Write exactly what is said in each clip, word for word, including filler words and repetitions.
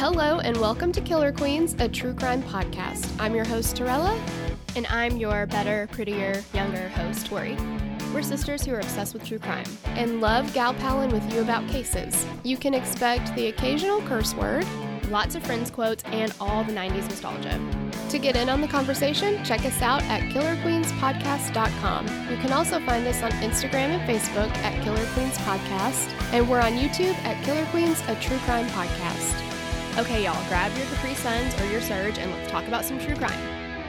Hello and welcome to Killer Queens, a true crime podcast. I'm your host, Torella. And I'm your better, prettier, younger host, Tori. We're sisters who are obsessed with true crime. And love gal-palling with you about cases. You can expect the occasional curse word, lots of Friends quotes, and all the nineties nostalgia. To get in on the conversation, check us out at killer queens podcast dot com. You can also find us on Instagram and Facebook at Killer Queens Podcast, and we're on YouTube at Killer Queens, a true crime podcast. Okay, y'all, grab your Capri Suns or your Surge and let's talk about some true crime.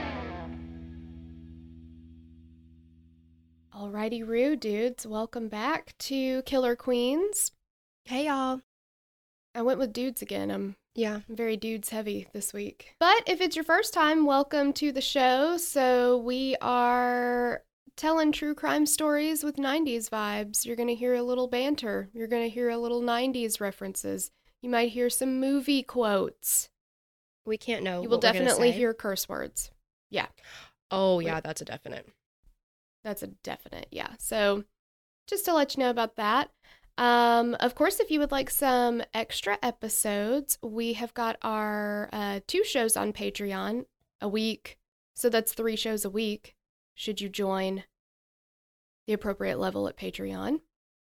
Alrighty, Roo dudes, welcome back to Killer Queens. Hey, y'all. I went with dudes again. I'm Yeah. very dudes heavy this week. But if it's your first time, welcome to the show. So we are telling true crime stories with nineties vibes. You're going to hear a little banter. You're going to hear a little nineties references. You might hear some movie quotes. We can't know. You will what we're gonna definitely say. hear curse words. Yeah. Oh, yeah, that's a definite. That's a definite, yeah. So just to let you know about that. Um, of course, if you would like some extra episodes, we have got our uh, two shows on Patreon a week. So that's three shows a week, should you join the appropriate level at Patreon.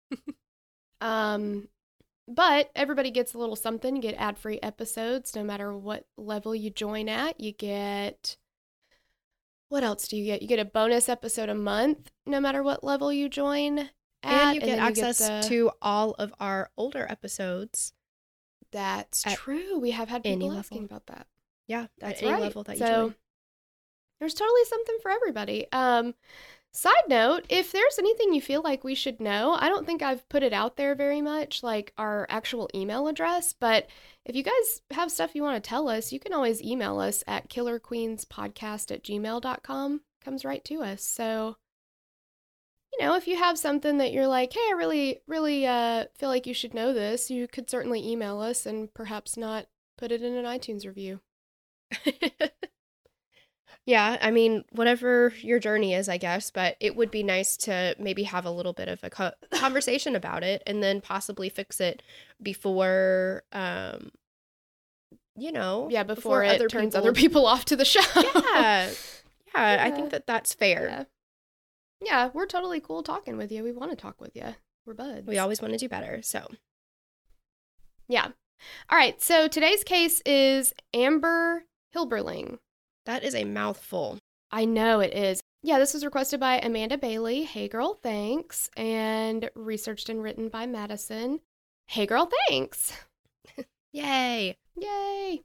um, but everybody gets a little something. You get ad-free episodes no matter what level you join at. You get... What else do you get? You get a bonus episode a month, no matter what level you join at. And you get then access you get the... to all of our older episodes. That's at true. We have had any people level. asking about that. Yeah, That's at any right. level that you so, join. There's totally something for everybody. Um, side note, if there's anything you feel like we should know, I don't think I've put it out there very much, like our actual email address, but if you guys have stuff you want to tell us, you can always email us at killer queens podcast at gmail dot com. Comes right to us. So, you know, if you have something that you're like, hey, I really, really uh, feel like you should know this, you could certainly email us and perhaps not put it in an iTunes review. Yeah, I mean, whatever your journey is, I guess, but it would be nice to maybe have a little bit of a co- conversation about it and then possibly fix it before, um, you know. Yeah, before, it other turns people... other people off to the show. Yeah. Yeah, Yeah. I think that that's fair. Yeah. Yeah, we're totally cool talking with you. We want to talk with you. We're buds. We always want to do better, so. Yeah. All right, so today's case is Amber Hilberling. That is a mouthful. I know it is. Yeah, this was requested by Amanda Bailey. Hey, girl, thanks. And researched and written by Madison. Hey, girl, thanks. Yay. Yay.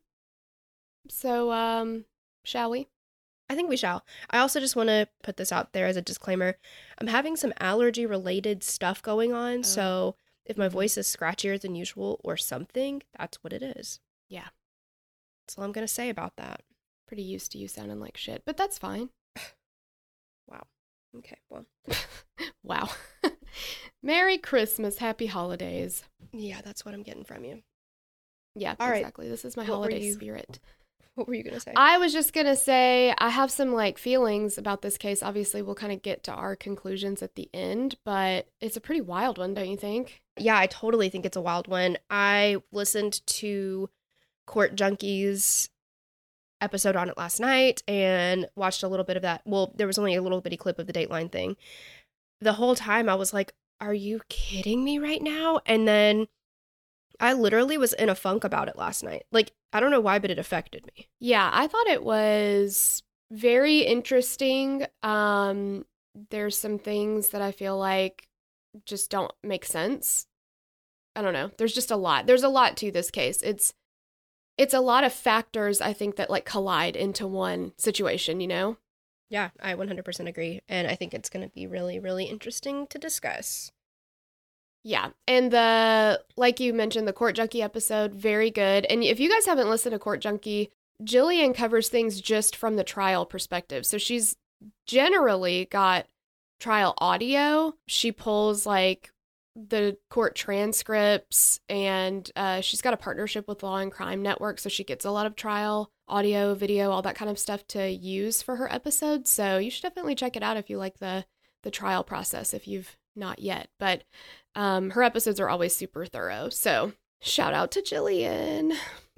So, um, shall we? I think we shall. I also just want to put this out there as a disclaimer. I'm having some allergy-related stuff going on, Oh. so if my voice is scratchier than usual or something, that's what it is. Yeah. That's all I'm going to say about that. Pretty used to you sounding like shit, but that's fine. Wow. Okay, well. Wow. Merry Christmas. Happy holidays. Yeah, that's what I'm getting from you. Yeah, All right. exactly. This is my What were holiday you- spirit. What were you going to say? I was just going to say I have some like feelings about this case. Obviously, we'll kind of get to our conclusions at the end, but it's a pretty wild one, don't you think? Yeah, I totally think it's a wild one. I listened to Court Junkies episode on it last night and watched a little bit of that. Well, there was only a little bitty clip of the Dateline thing. The whole time I was like, are you kidding me right now? And then I literally was in a funk about it last night. Like, I don't know why, but it affected me. Yeah, I thought it was very interesting. Um, there's some things that I feel like just don't make sense. I don't know. There's just a lot. There's a lot to this case. It's it's a lot of factors, I think, that like collide into one situation, you know? Yeah, I one hundred percent agree. And I think it's going to be really, really interesting to discuss. Yeah. And the, like you mentioned, the Court Junkie episode, very good. And if you guys haven't listened to Court Junkie, Jillian covers things just from the trial perspective. So she's generally got trial audio. She pulls like the court transcripts, and uh, she's got a partnership with Law and Crime Network. So she gets a lot of trial audio, video, all that kind of stuff to use for her episodes. So you should definitely check it out if you like the the trial process, if you've not yet. But um, her episodes are always super thorough. So Shout out to Jillian.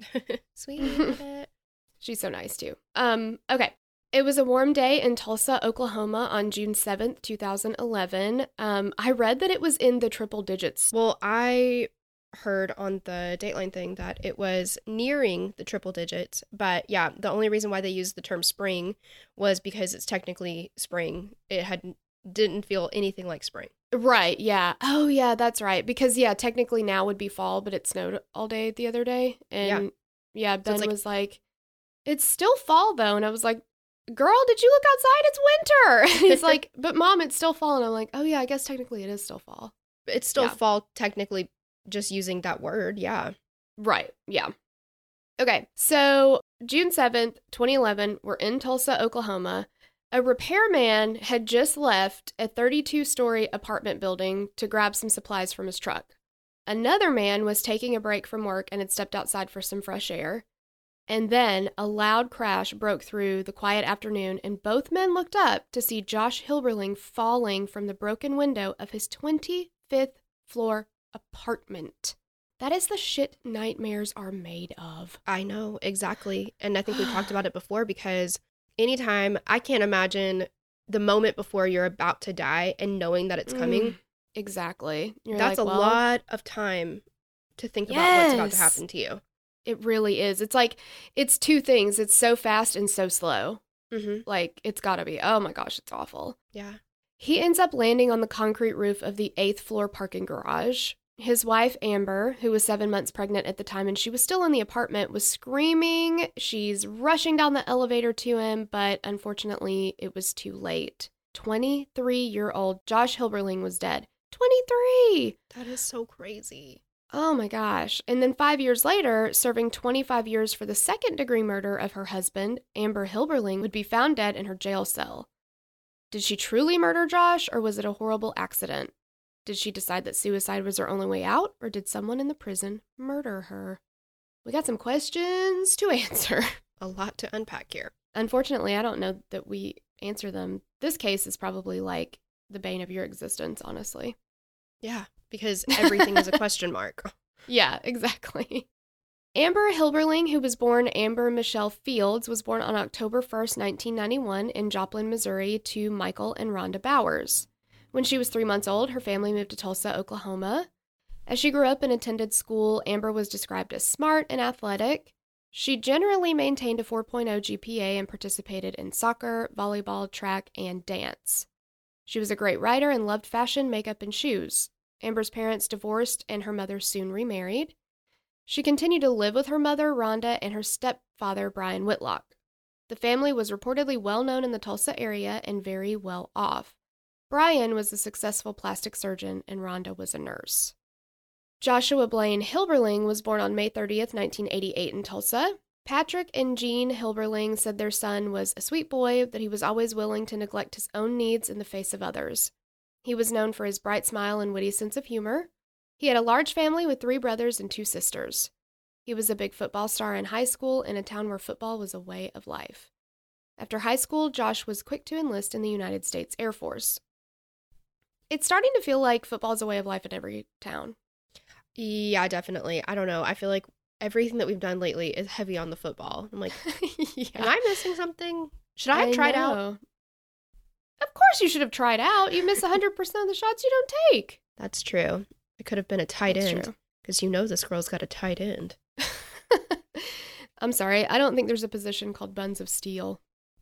Sweet. She's so nice too. Um, okay. It was a warm day in Tulsa, Oklahoma on June seventh, two thousand eleven. Um, I read that it was in the triple digits. Well, I heard on the Dateline thing that it was nearing the triple digits, but yeah, the only reason why they used the term spring was because it's technically spring. It had didn't feel anything like spring. Right, yeah. Oh, yeah, that's right. Because, yeah, technically now would be fall, but it snowed all day the other day. And, yeah, yeah Ben so like, was like, it's still fall, though. And I was like, girl, did you look outside? It's winter. And he's like, but Mom, it's still fall. And I'm like, oh, yeah, I guess technically it is still fall. It's still yeah. fall, technically, just using that word, yeah. Right, yeah. Okay, so June seventh, twenty eleven, we're in Tulsa, Oklahoma. A repairman had just left a thirty-two story apartment building to grab some supplies from his truck. Another man was taking a break from work and had stepped outside for some fresh air. And then a loud crash broke through the quiet afternoon, and both men looked up to see Josh Hilberling falling from the broken window of his twenty-fifth floor apartment. That is the shit nightmares are made of. I know, exactly. And I think we talked about it before because anytime, I can't imagine the moment before you're about to die and knowing that it's coming. Mm, exactly. You're That's like, a well, lot of time to think yes, about what's about to happen to you. It really is. It's like, it's two things. It's so fast and so slow. Mm-hmm. Like, it's gotta be. Oh my gosh, it's awful. Yeah. He ends up landing on the concrete roof of the eighth floor parking garage. His wife, Amber, who was seven months pregnant at the time and she was still in the apartment, was screaming. She's rushing down the elevator to him, but unfortunately, it was too late. twenty-three-year-old Josh Hilberling was dead. twenty-three! That is so crazy. Oh my gosh. And then five years later, serving twenty-five years for the second-degree murder of her husband, Amber Hilberling would be found dead in her jail cell. Did she truly murder Josh, or was it a horrible accident? Did she decide that suicide was her only way out, or did someone in the prison murder her? We got some questions to answer. A lot to unpack here. Unfortunately, I don't know that we answer them. This case is probably like the bane of your existence, honestly. Yeah, because everything is a question mark. Yeah, exactly. Amber Hilberling, who was born Amber Michelle Fields, was born on October first, nineteen ninety-one in Joplin, Missouri to Michael and Rhonda Bowers. When she was three months old, her family moved to Tulsa, Oklahoma. As she grew up and attended school, Amber was described as smart and athletic. She generally maintained a four point oh G P A and participated in soccer, volleyball, track, and dance. She was a great writer and loved fashion, makeup, and shoes. Amber's parents divorced and her mother soon remarried. She continued to live with her mother, Rhonda, and her stepfather, Brian Whitlock. The family was reportedly well known in the Tulsa area and very well off. Brian was a successful plastic surgeon and Rhonda was a nurse. Joshua Blaine Hilberling was born on May thirtieth, nineteen eighty-eight in Tulsa. Patrick and Jean Hilberling said their son was a sweet boy, that he was always willing to neglect his own needs in the face of others. He was known for his bright smile and witty sense of humor. He had a large family with three brothers and two sisters. He was a big football star in high school in a town where football was a way of life. After high school, Josh was quick to enlist in the United States Air Force. It's starting to feel like football is a way of life in every town. Yeah, definitely. I don't know. I feel like everything that we've done lately is heavy on the football. I'm like, yeah. Am I missing something? Should I have I tried know. out? Of course you should have tried out. You miss one hundred percent of the shots you don't take. That's true. It could have been a tight That's end. Because you know this girl's got a tight end. I'm sorry. I don't think there's a position called buns of steel.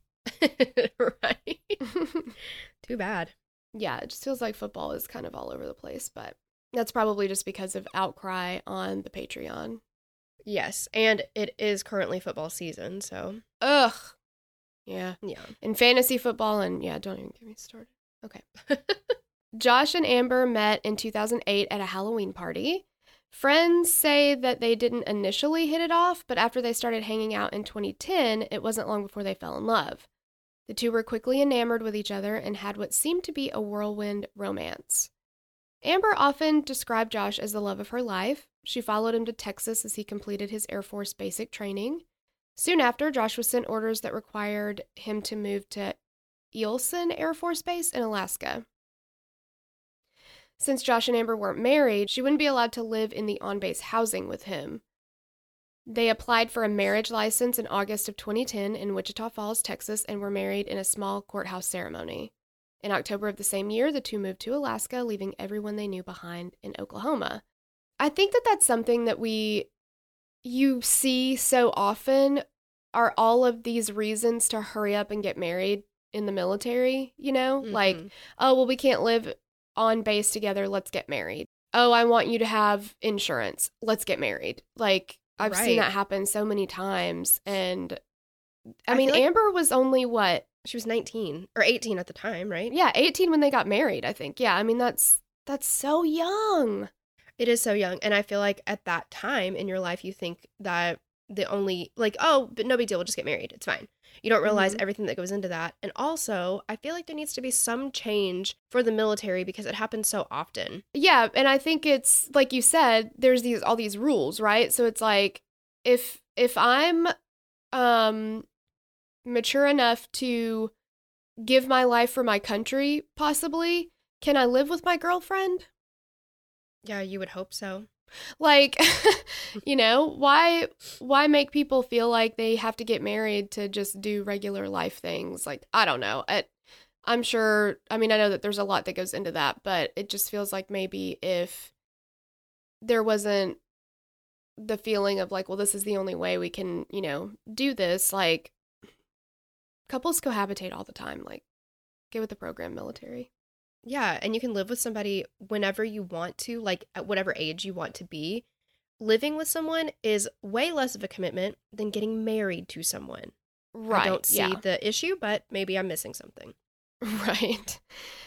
Right. Too bad. Yeah, it just feels like football is kind of all over the place, but that's probably just because of outcry on the Patreon. Yes, and it is currently football season, so. Ugh. Yeah. Yeah. And fantasy football, and yeah, don't even get me started. Okay. Josh and Amber met in two thousand eight at a Halloween party. Friends say that they didn't initially hit it off, but after they started hanging out in twenty ten, it wasn't long before they fell in love. The two were quickly enamored with each other and had what seemed to be a whirlwind romance. Amber often described Josh as the love of her life. She followed him to Texas as he completed his Air Force basic training. Soon after, Josh was sent orders that required him to move to Eielson Air Force Base in Alaska. since Josh and Amber weren't married, she wouldn't be allowed to live in the on-base housing with him. They applied for a marriage license in August of twenty ten in Wichita Falls, Texas, and were married in a small courthouse ceremony. In October of the same year, the two moved to Alaska, leaving everyone they knew behind in Oklahoma. I think that that's something that we, you see so often, are all of these reasons to hurry up and get married in the military, you know? Mm-hmm. Like, oh, well, we can't live on base together, let's get married. Oh, I want you to have insurance, let's get married. Like, I've right. seen that happen so many times. And, I, I mean, like Amber was only, what? She was nineteen, or eighteen at the time, right? Yeah, eighteen when they got married, I think. Yeah, I mean, that's that's so young. It is so young. And I feel like at that time in your life, you think that the only, like, oh, but no big deal, we'll just get married. It's fine. You don't realize mm-hmm. everything that goes into that. And also, I feel like there needs to be some change for the military because it happens so often. Yeah, and I think it's, like you said, there's these all these rules, right? So it's like, if if I'm um mature enough to give my life for my country, possibly, can I live with my girlfriend? Yeah, you would hope so. Like, you know, why why make people feel like they have to get married to just do regular life things? Like, I don't know. It, I'm sure, I mean, I know that there's a lot that goes into that, but it just feels like maybe if there wasn't the feeling of like, well, this is the only way we can, you know, do this, like, couples cohabitate all the time. Like, get with the program, military. Yeah, and you can live with somebody whenever you want to, like at whatever age you want to be. Living with someone is way less of a commitment than getting married to someone. Right. I don't see yeah. the issue, but maybe I'm missing something. Right.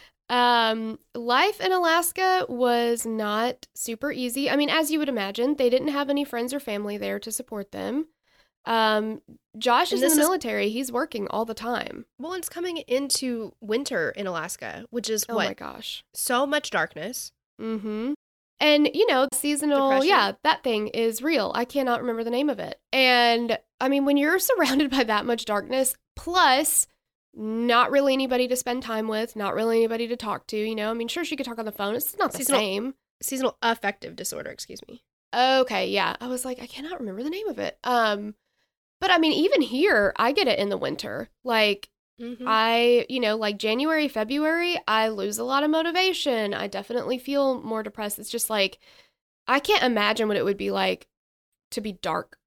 Um, life in Alaska was not super easy. I mean, as you would imagine, they didn't have any friends or family there to support them. Um, Josh is in the is, military. He's working all the time. Well, it's coming into winter in Alaska, which is oh what? my gosh. So much darkness. Mm-hmm. And, you know, seasonal, Depression. yeah, that thing is real. I cannot remember the name of it. And, I mean, when you're surrounded by that much darkness, plus not really anybody to spend time with, not really anybody to talk to, you know, I mean, sure, she could talk on the phone. It's not the seasonal, same. Seasonal affective disorder, excuse me. Okay, yeah. I was like, I cannot remember the name of it. Um... But I mean, even here, I get it in the winter. Like, mm-hmm. I, you know, like January, February, I lose a lot of motivation. I definitely feel more depressed. It's just like, I can't imagine what it would be like to be dark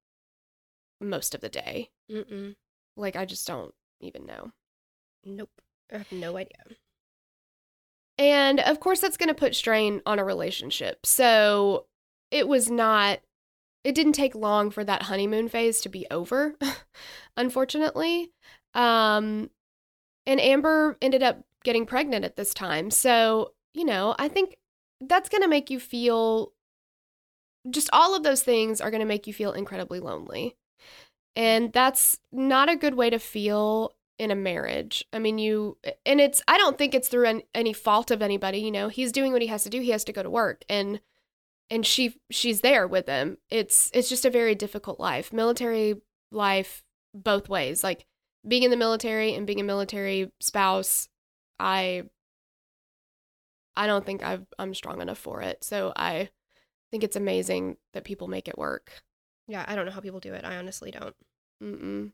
most of the day. Mm-mm. Like, I just don't even know. Nope. I have no idea. And of course, that's going to put strain on a relationship. So it was not. It didn't take long for that honeymoon phase to be over, unfortunately. Um, and Amber ended up getting pregnant at this time. So, you know, I think that's going to make you feel, just all of those things are going to make you feel incredibly lonely. And that's not a good way to feel in a marriage. I mean, you, and it's, I don't think it's through any, any fault of anybody, you know, he's doing what he has to do. He has to go to work. And And she she's there with him. It's it's just a very difficult life. Military life both ways. Like being in the military and being a military spouse, I I don't think I've, I'm strong enough for it. So I think it's amazing that people make it work. Yeah, I don't know how people do it. I honestly don't. Mm-mm.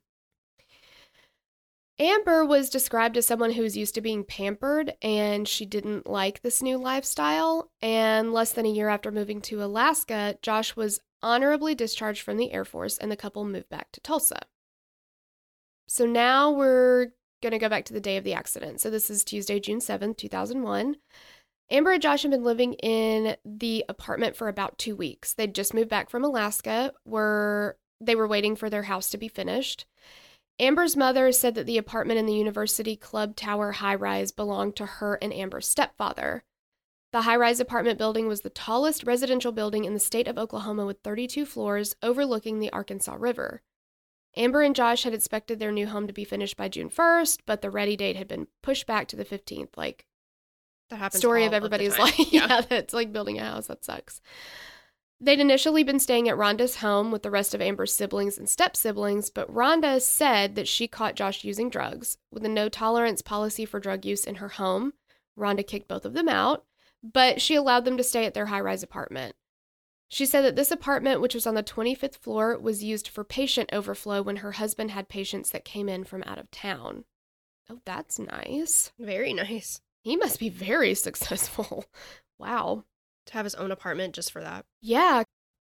Amber was described as someone who's used to being pampered, and she didn't like this new lifestyle. And less than a year after moving to Alaska, Josh was honorably discharged from the Air Force, and the couple moved back to Tulsa. So now we're going to go back to the day of the accident. So this is Tuesday, June seventh, two thousand one. Amber and Josh had been living in the apartment for about two weeks. They'd just moved back from Alaska, where they were waiting for their house to be finished. Amber's mother said that the apartment in the University Club Tower high-rise belonged to her and Amber's stepfather. The high-rise apartment building was the tallest residential building in the state of Oklahoma with thirty-two floors overlooking the Arkansas River. Amber and Josh had expected their new home to be finished by June first, but the ready date had been pushed back to the fifteenth. Like, that happens story all of everybody's of the time. like, yeah, yeah, that's like building a house. That sucks. They'd initially been staying at Rhonda's home with the rest of Amber's siblings and step-siblings, but Rhonda said that she caught Josh using drugs. With a no-tolerance policy for drug use in her home, Rhonda kicked both of them out, but she allowed them to stay at their high-rise apartment. She said that this apartment, which was on the twenty-fifth floor, was used for patient overflow when her husband had patients that came in from out of town. Oh, that's nice. Very nice. He must be very successful. Wow. To have his own apartment just for that. Yeah.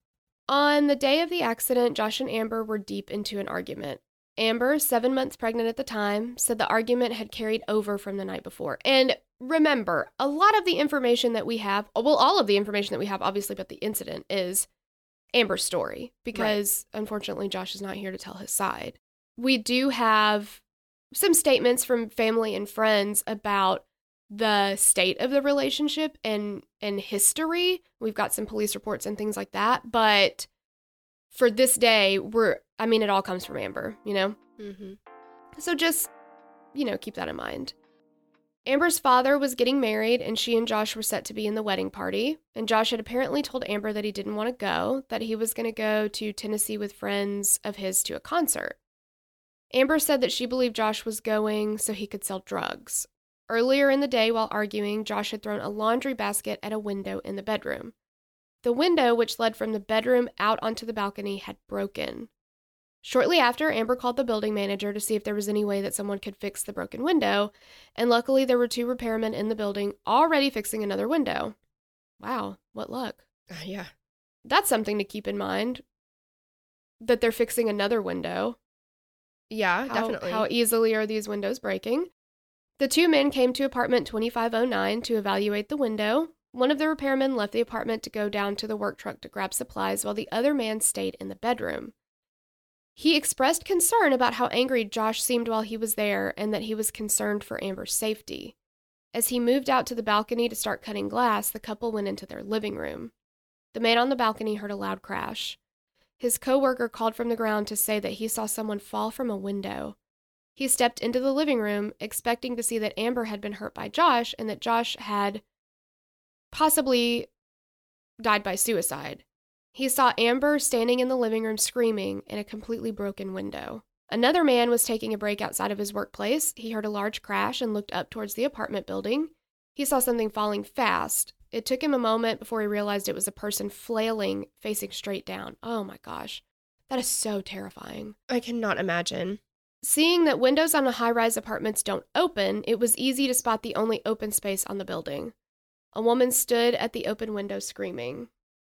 On the day of the accident, Josh and Amber were deep into an argument. Amber, seven months pregnant at the time, said the argument had carried over from the night before. And remember, a lot of the information that we have, well, all of the information that we have, obviously, about the incident is Amber's story, because right. unfortunately, Josh is not here to tell his side. We do have some statements from family and friends about the state of the relationship and, and history. We've got some police reports and things like that. But for this day, we're, I mean, it all comes from Amber, you know? Mm-hmm. So just, you know, keep that in mind. Amber's father was getting married, and she and Josh were set to be in the wedding party. And Josh had apparently told Amber that he didn't want to go, that he was going to go to Tennessee with friends of his to a concert. Amber said that she believed Josh was going so he could sell drugs. Earlier in the day, while arguing, Josh had thrown a laundry basket at a window in the bedroom. The window, which led from the bedroom out onto the balcony, had broken. Shortly after, Amber called the building manager to see if there was any way that someone could fix the broken window, and luckily there were two repairmen in the building already fixing another window. Wow, what luck. Uh, yeah. That's something to keep in mind, that they're fixing another window. Yeah, how, definitely. How easily are these windows breaking? The two men came to apartment twenty-five oh nine to evaluate the window. One of the repairmen left the apartment to go down to the work truck to grab supplies, while the other man stayed in the bedroom. He expressed concern about how angry Josh seemed while he was there, and that he was concerned for Amber's safety. As he moved out to the balcony to start cutting glass, the couple went into their living room. The man on the balcony heard a loud crash. His coworker called from the ground to say that he saw someone fall from a window. He stepped into the living room, expecting to see that Amber had been hurt by Josh and that Josh had possibly died by suicide. He saw Amber standing in the living room screaming in a completely broken window. Another man was taking a break outside of his workplace. He heard a large crash and looked up towards the apartment building. He saw something falling fast. It took him a moment before he realized it was a person flailing, facing straight down. Oh my gosh. That is so terrifying. I cannot imagine. Seeing that windows on high-rise apartments don't open, it was easy to spot the only open space on the building. A woman stood at the open window screaming.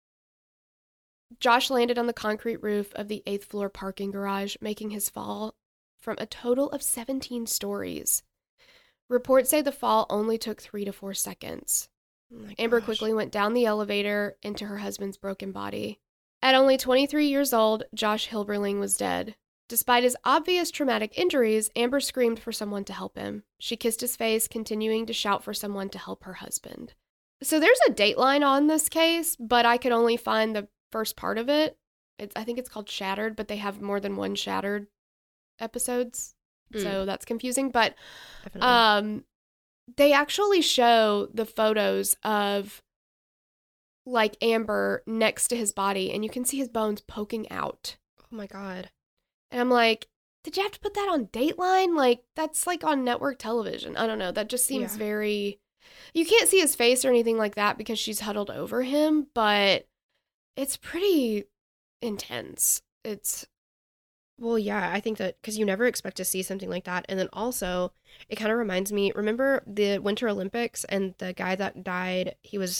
Josh landed on the concrete roof of the eighth floor parking garage, making his fall from a total of seventeen stories. Reports say the fall only took three to four seconds. Oh Amber gosh. quickly went down the elevator into her husband's broken body. At only twenty-three years old, Josh Hilberling was dead. Despite his obvious traumatic injuries, Amber screamed for someone to help him. She kissed his face, continuing to shout for someone to help her husband. So there's a dateline on this case, but I could only find the first part of it. It's, I think it's called Shattered, but they have more than one Shattered episodes, mm. so that's confusing. But Definitely. um, they actually show the photos of like Amber next to his body, and you can see his bones poking out. Oh my God. And I'm like, did you have to put that on Dateline? Like, that's like on network television. I don't know. That just seems Yeah. very... You can't see his face or anything like that because she's huddled over him, but it's pretty intense. It's... Well, yeah, I think that because you never expect to see something like that. And then also, it kind of reminds me, remember the Winter Olympics and the guy that died, he was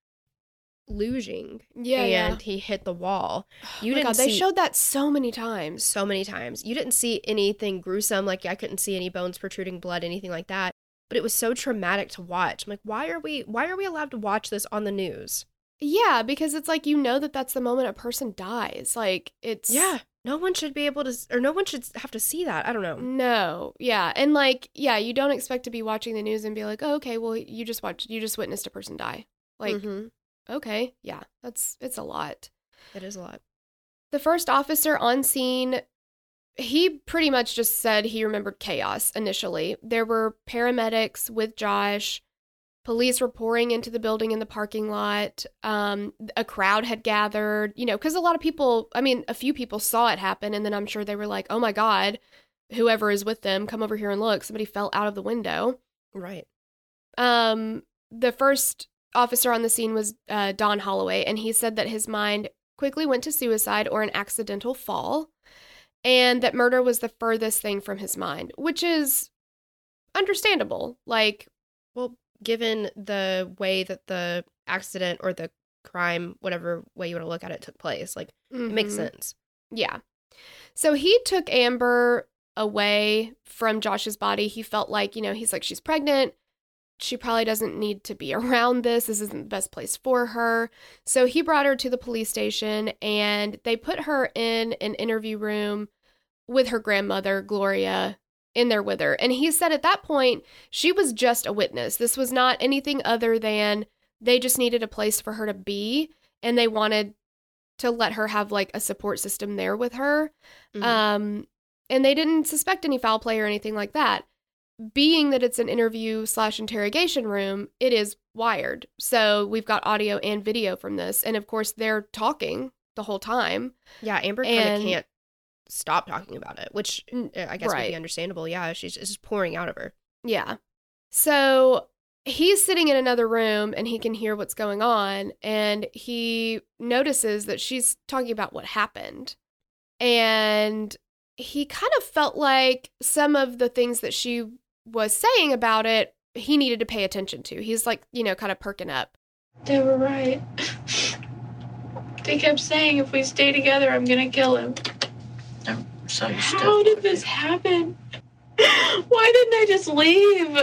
luging Yeah, and yeah. he hit the wall. You oh my didn't God, see they showed that so many times. so many times. You didn't see anything gruesome, like I couldn't see any bones protruding, blood, anything like that. But it was so traumatic to watch. I'm like, why are we why are we allowed to watch this on the news? Yeah, because it's like, you know that that's the moment a person dies. Like, it's... Yeah, no one should be able to, or no one should have to see that. I don't know. No, yeah. And like, yeah, you don't expect to be watching the news and be like, oh, okay, well, you just watched, you just witnessed a person die. Like, Mhm. okay, yeah, that's, it's a lot. It is a lot. The first officer on scene, he pretty much just said he remembered chaos initially. There were paramedics with Josh. Police were pouring into the building in the parking lot. Um, a crowd had gathered, you know, because a lot of people, I mean, a few people saw it happen. And then I'm sure they were like, oh my God, whoever is with them, come over here and look. Somebody fell out of the window. Right. Um, the first officer on the scene was uh, Don Holloway, and he said that his mind quickly went to suicide or an accidental fall, and that murder was the furthest thing from his mind, which is understandable. Like, well, given the way that the accident or the crime, whatever way you want to look at it, took place, like, mm-hmm. It makes sense. Yeah. So he took Amber away from Josh's body. He felt like, you know, he's like, she's pregnant. She probably doesn't need to be around this. This isn't the best place for her. So he brought her to the police station, and they put her in an interview room with her grandmother, Gloria, in there with her. And he said at that point, she was just a witness. This was not anything other than they just needed a place for her to be, and they wanted to let her have like a support system there with her. Mm-hmm. Um, and they didn't suspect any foul play or anything like that. Being that it's an interview slash interrogation room, it is wired. So we've got audio and video from this. And of course, they're talking the whole time. Yeah, Amber kind of can't stop talking about it, which I guess right. would be understandable. Yeah, she's just pouring out of her. Yeah. So he's sitting in another room, and he can hear what's going on. And he notices that she's talking about what happened. And he kind of felt like some of the things that she was saying about it, he needed to pay attention to. He's like, you know, kind of perking up. They were right. They kept saying if we stay together, I'm going to kill him. I'm so How did this happen? Why didn't I just leave?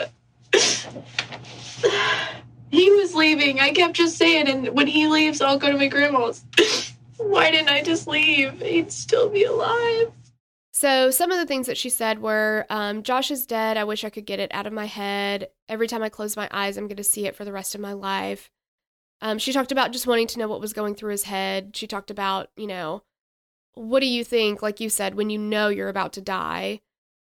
He was leaving. I kept just saying, and when he leaves, I'll go to my grandma's. Why didn't I just leave? He'd still be alive. So some of the things that she said were, um, Josh is dead. I wish I could get it out of my head. Every time I close my eyes, I'm going to see it for the rest of my life. Um, she talked about just wanting to know what was going through his head. She talked about, you know, what do you think, like you said, when you know you're about to die?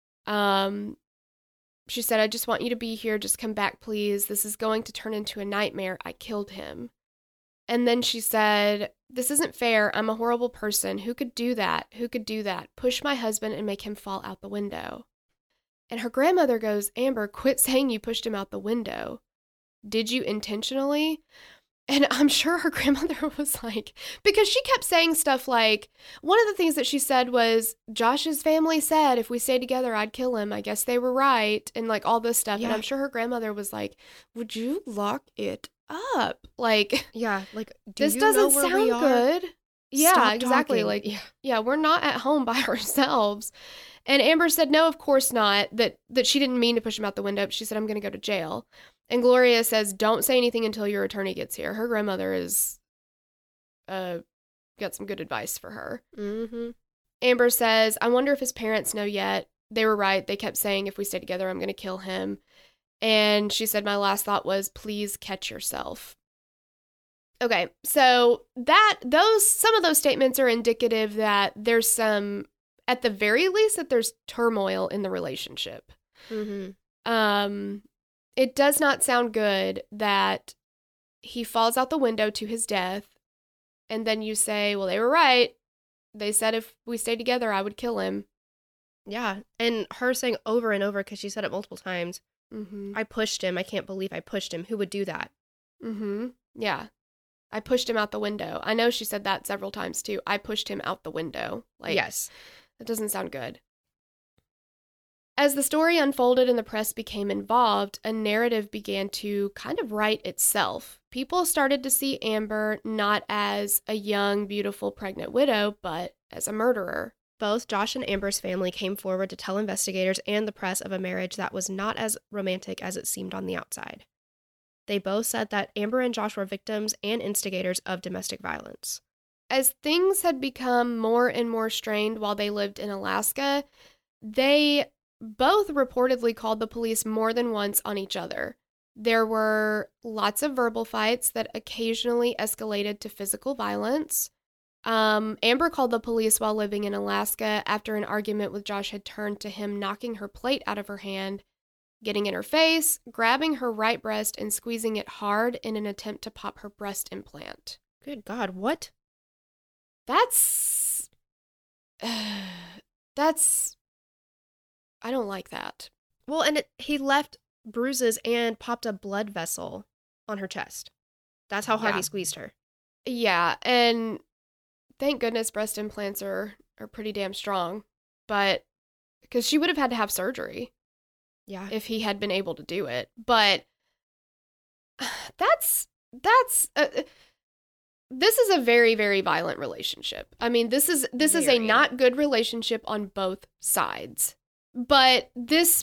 Um, she said, I just want you to be here. Just come back, please. This is going to turn into a nightmare. I killed him. And then she said, this isn't fair. I'm a horrible person. Who could do that? Who could do that? Push my husband and make him fall out the window. And her grandmother goes, Amber, quit saying you pushed him out the window. Did you intentionally? And I'm sure her grandmother was like, because she kept saying stuff like, one of the things that she said was, Josh's family said if we stayed together, I'd kill him. I guess they were right. And like all this stuff. Yeah. And I'm sure her grandmother was like, would you lock it up? Like, yeah, like, do this you doesn't know where sound we are? good. Yeah, Stop exactly. talking. Like, yeah. yeah, we're not at home by ourselves. And Amber said, no, of course not, that that she didn't mean to push him out the window. She said, I'm going to go to jail. And Gloria says, don't say anything until your attorney gets here. Her grandmother is, uh, got some good advice for her. Mm-hmm. Amber says, I wonder if his parents know yet. They were right. They kept saying, if we stay together, I'm going to kill him. And she said, my last thought was, please catch yourself. Okay, so that, those, some of those statements are indicative that there's some, at the very least, that there's turmoil in the relationship. Mm-hmm. Um, it does not sound good that he falls out the window to his death, and then you say, well, they were right. They said if we stayed together, I would kill him. Yeah, and her saying over and over, because she said it multiple times, mm-hmm. I pushed him. I can't believe I pushed him. Who would do that? Mm-hmm. Yeah. I pushed him out the window. I know she said that several times, too. I pushed him out the window. Like, yes. That doesn't sound good. As the story unfolded and the press became involved, a narrative began to kind of write itself. People started to see Amber not as a young, beautiful, pregnant widow, but as a murderer. Both Josh and Amber's family came forward to tell investigators and the press of a marriage that was not as romantic as it seemed on the outside. They both said that Amber and Josh were victims and instigators of domestic violence. As things had become more and more strained while they lived in Alaska, they both reportedly called the police more than once on each other. There were lots of verbal fights that occasionally escalated to physical violence. Um, Amber called the police while living in Alaska after an argument with Josh had turned to him knocking her plate out of her hand, getting in her face, grabbing her right breast, and squeezing it hard in an attempt to pop her breast implant. Good God, what? That's... Uh, that's... I don't like that. Well, and it, he left bruises and popped a blood vessel on her chest. That's how hard Yeah. he squeezed her. Yeah, and thank goodness breast implants are, are pretty damn strong. But, because she would have had to have surgery Yeah. if he had been able to do it. But that's, that's, uh, this is a very, very violent relationship. I mean, this is, this is a Very. not good relationship on both sides. But this,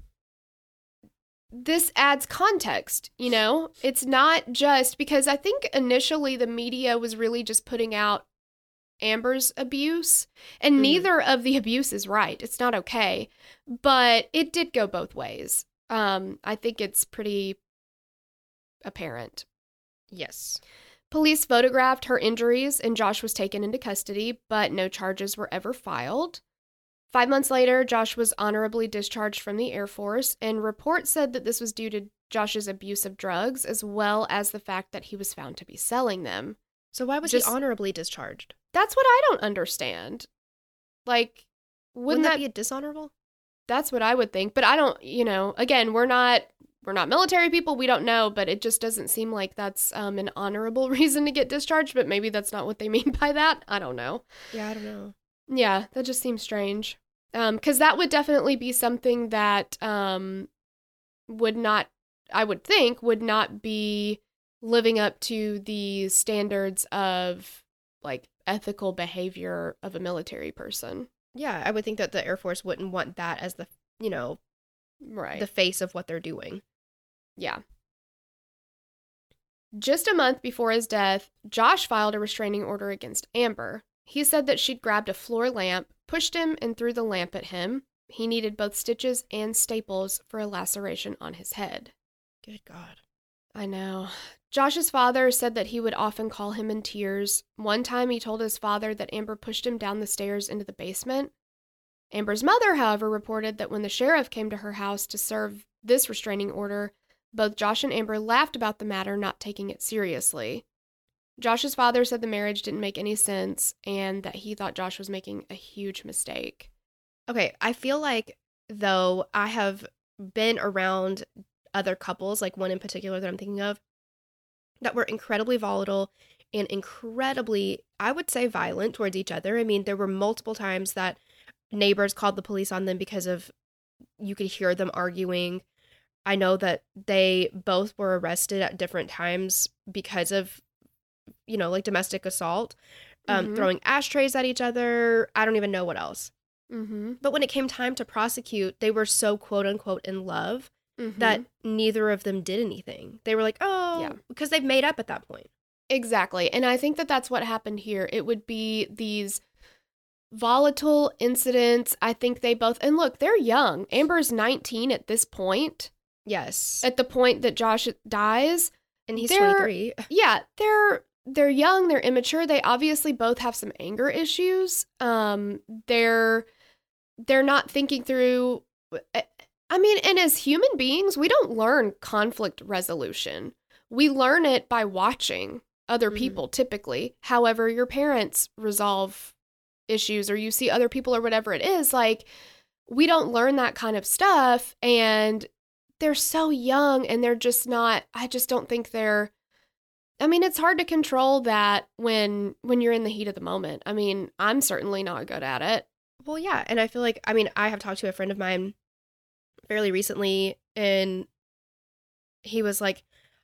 this adds context, you know? It's not just, because I think initially the media was really just putting out Amber's abuse, and Mhm. neither of the abuse is right. It's not okay, but it did go both ways. Um, I think it's pretty apparent. Yes. Police photographed her injuries, and Josh was taken into custody, but no charges were ever filed. Five months later, Josh was honorably discharged from the Air Force, and reports said that this was due to Josh's abuse of drugs, as well as the fact that he was found to be selling them. So why was Just- he honorably discharged? That's what I don't understand. Like, wouldn't, Wouldn't that that be a dishonorable? That's what I would think, but I don't, you know, again, we're not we're not military people, we don't know, but it just doesn't seem like that's um, an honorable reason to get discharged, but maybe that's not what they mean by that. I don't know. Yeah, I don't know. Yeah, that just seems strange. Um, because that would definitely be something that um would not, I would think, would not be living up to the standards of like ethical behavior of a military person. Yeah, I would think that the Air Force wouldn't want that as the, you know, Right. the face of what they're doing. Yeah. Just a month before his death, Josh filed a restraining order against Amber. He said that she'd grabbed a floor lamp, pushed him, and threw the lamp at him. He needed both stitches and staples for a laceration on his head. Good God. I know. Josh's father said that he would often call him in tears. One time he told his father that Amber pushed him down the stairs into the basement. Amber's mother, however, reported that when the sheriff came to her house to serve this restraining order, both Josh and Amber laughed about the matter, not taking it seriously. Josh's father said the marriage didn't make any sense and that he thought Josh was making a huge mistake. Okay, I feel like, though, I have been around other couples, like one in particular that I'm thinking of, that were incredibly volatile and incredibly, I would say, violent towards each other. I mean, there were multiple times that neighbors called the police on them because of, you could hear them arguing. I know that they both were arrested at different times because of, you know, like domestic assault, um, Mhm. throwing ashtrays at each other. I don't even know what else. Mm-hmm. But when it came time to prosecute, they were so quote unquote in love Mm-hmm. that neither of them did anything. They were like, oh, Yeah. because they've made up at that point. Exactly. And I think that that's what happened here. It would be these volatile incidents. I think they both, and look, they're young. Amber's nineteen at this point, Yes. at the point that Josh dies. And he's they're- twenty-three. Yeah, they're they're young, they're immature. They obviously both have some anger issues. Um they're they're not thinking through, I mean, and as human beings, we don't learn conflict resolution. We learn it by watching other Mhm. people typically. However, your parents resolve issues or you see other people or whatever it is, like we don't learn that kind of stuff, and they're so young and they're just not, I just don't think they're, I mean, it's hard to control that when when you're in the heat of the moment. I mean, I'm certainly not good at it. Well, yeah. And I feel like, I mean, I have talked to a friend of mine fairly recently, and he was like,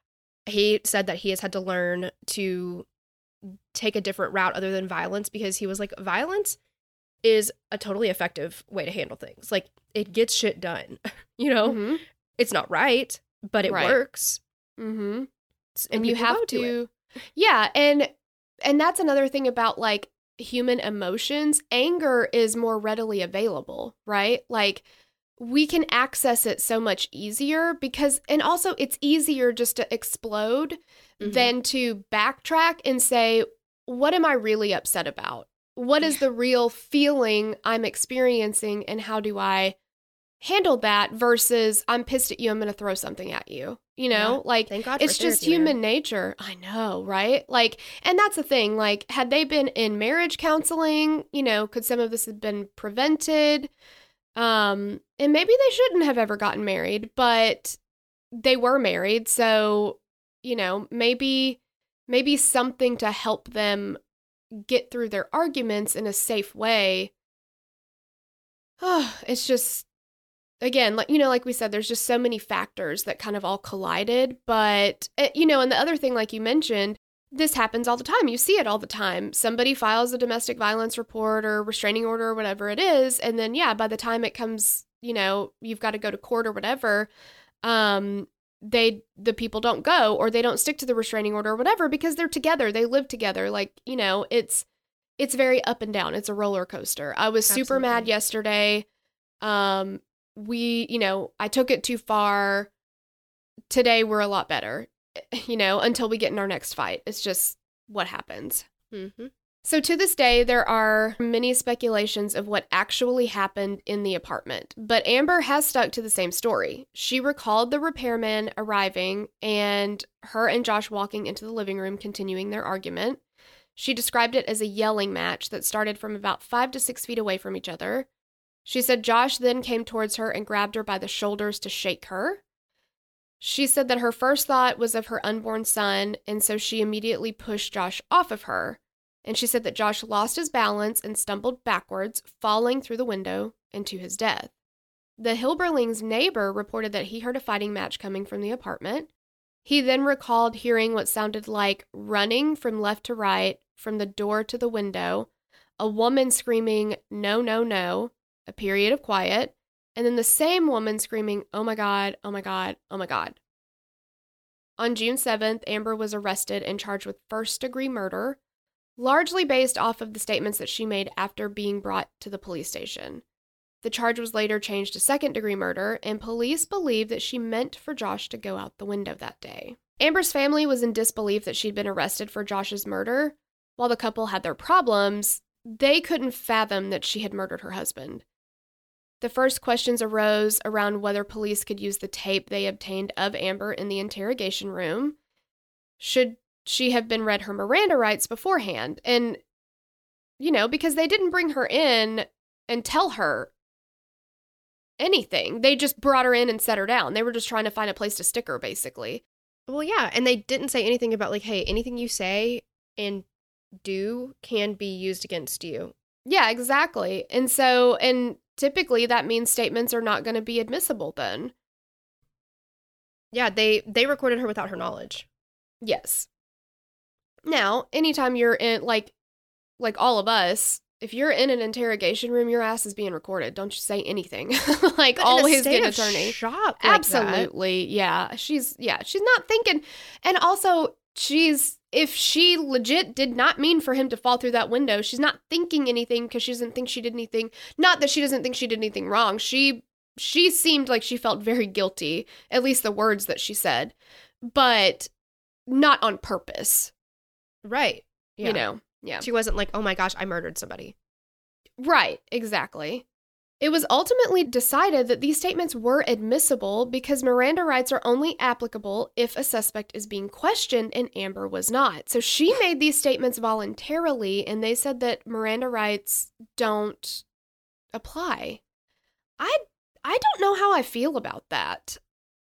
he said that he has had to learn to take a different route other than violence, because he was like, violence is a totally effective way to handle things. Like, it gets shit done. You know, Mhm. it's not right, but it Right. works. Mm-hmm. S- And you people have go to, it. yeah, and and that's another thing about like human emotions. Anger is more readily available, right? Like we can access it so much easier because, and also it's easier just to explode Mhm. than to backtrack and say, what am I really upset about? What is the real feeling I'm experiencing, and how do I handle that versus I'm pissed at you, I'm going to throw something at you. You know, Yeah. like Thank God it's for just therapy, man. human nature. I know, right? Like, and that's the thing. Like, had they been in marriage counseling, you know, could some of this have been prevented? Um, and maybe they shouldn't have ever gotten married, but they were married. So, you know, maybe maybe something to help them get through their arguments in a safe way. Oh, it's just, again, like, you know, like we said, there's just so many factors that kind of all collided. But, you know, and the other thing, like you mentioned, this happens all the time. You see it all the time. Somebody files a domestic violence report or restraining order or whatever it is. And then, yeah, by the time it comes, you know, you've got to go to court or whatever, um, they, the people don't go, or they don't stick to the restraining order or whatever because they're together. They live together. Like, you know, it's, it's very up and down. It's a roller coaster. I was super Absolutely. mad yesterday. Um, we, you know, I took it too far. Today we're a lot better, you know, until we get in our next fight. It's just what happens. Mm-hmm. So to this day, there are many speculations of what actually happened in the apartment, but Amber has stuck to the same story. She recalled the repairman arriving and her and Josh walking into the living room, continuing their argument. She described it as a yelling match that started from about five to six feet away from each other. She said Josh then came towards her and grabbed her by the shoulders to shake her. She said that her first thought was of her unborn son, and so she immediately pushed Josh off of her. And she said that Josh lost his balance and stumbled backwards, falling through the window and to his death. The Hilberlings' neighbor reported that he heard a fighting match coming from the apartment. He then recalled hearing what sounded like running from left to right, from the door to the window, a woman screaming, "No, no, no," a period of quiet, and then the same woman screaming, "Oh my God, oh my God, oh my God." On June seventh, Amber was arrested and charged with first-degree murder, largely based off of the statements that she made after being brought to the police station. The charge was later changed to second-degree murder, and police believe that she meant for Josh to go out the window that day. Amber's family was in disbelief that she'd been arrested for Josh's murder. While the couple had their problems, they couldn't fathom that she had murdered her husband. The first questions arose around whether police could use the tape they obtained of Amber in the interrogation room. Should she have been read her Miranda rights beforehand? And, you know, because they didn't bring her in and tell her anything. They just brought her in and set her down. They were just trying to find a place to stick her, basically. Well, yeah, and they didn't say anything about, like, hey, anything you say and do can be used against you. Yeah, exactly. And so, and typically that means statements are not going to be admissible then. Yeah, they, they recorded her without her knowledge. Yes. Now, anytime you're in, like, like all of us, if you're in an interrogation room, your ass is being recorded. Don't you say anything. Like, But always in a get an state of attorney. shock like Absolutely. Yeah. She's, yeah, she's not thinking. And also, she's, if she legit did not mean for him to fall through that window, she's not thinking anything because she doesn't think she did anything. Not that she doesn't think she did anything wrong. She, she seemed like she felt very guilty, at least the words that she said, but not on purpose. that. Right. Yeah. You know? Yeah. She wasn't like, oh my gosh, I murdered somebody. Right, exactly. It was ultimately decided that these statements were admissible because Miranda rights are only applicable if a suspect is being questioned, and Amber was not. So she made these statements voluntarily, and they said that Miranda rights don't apply. I I don't know how I feel about that.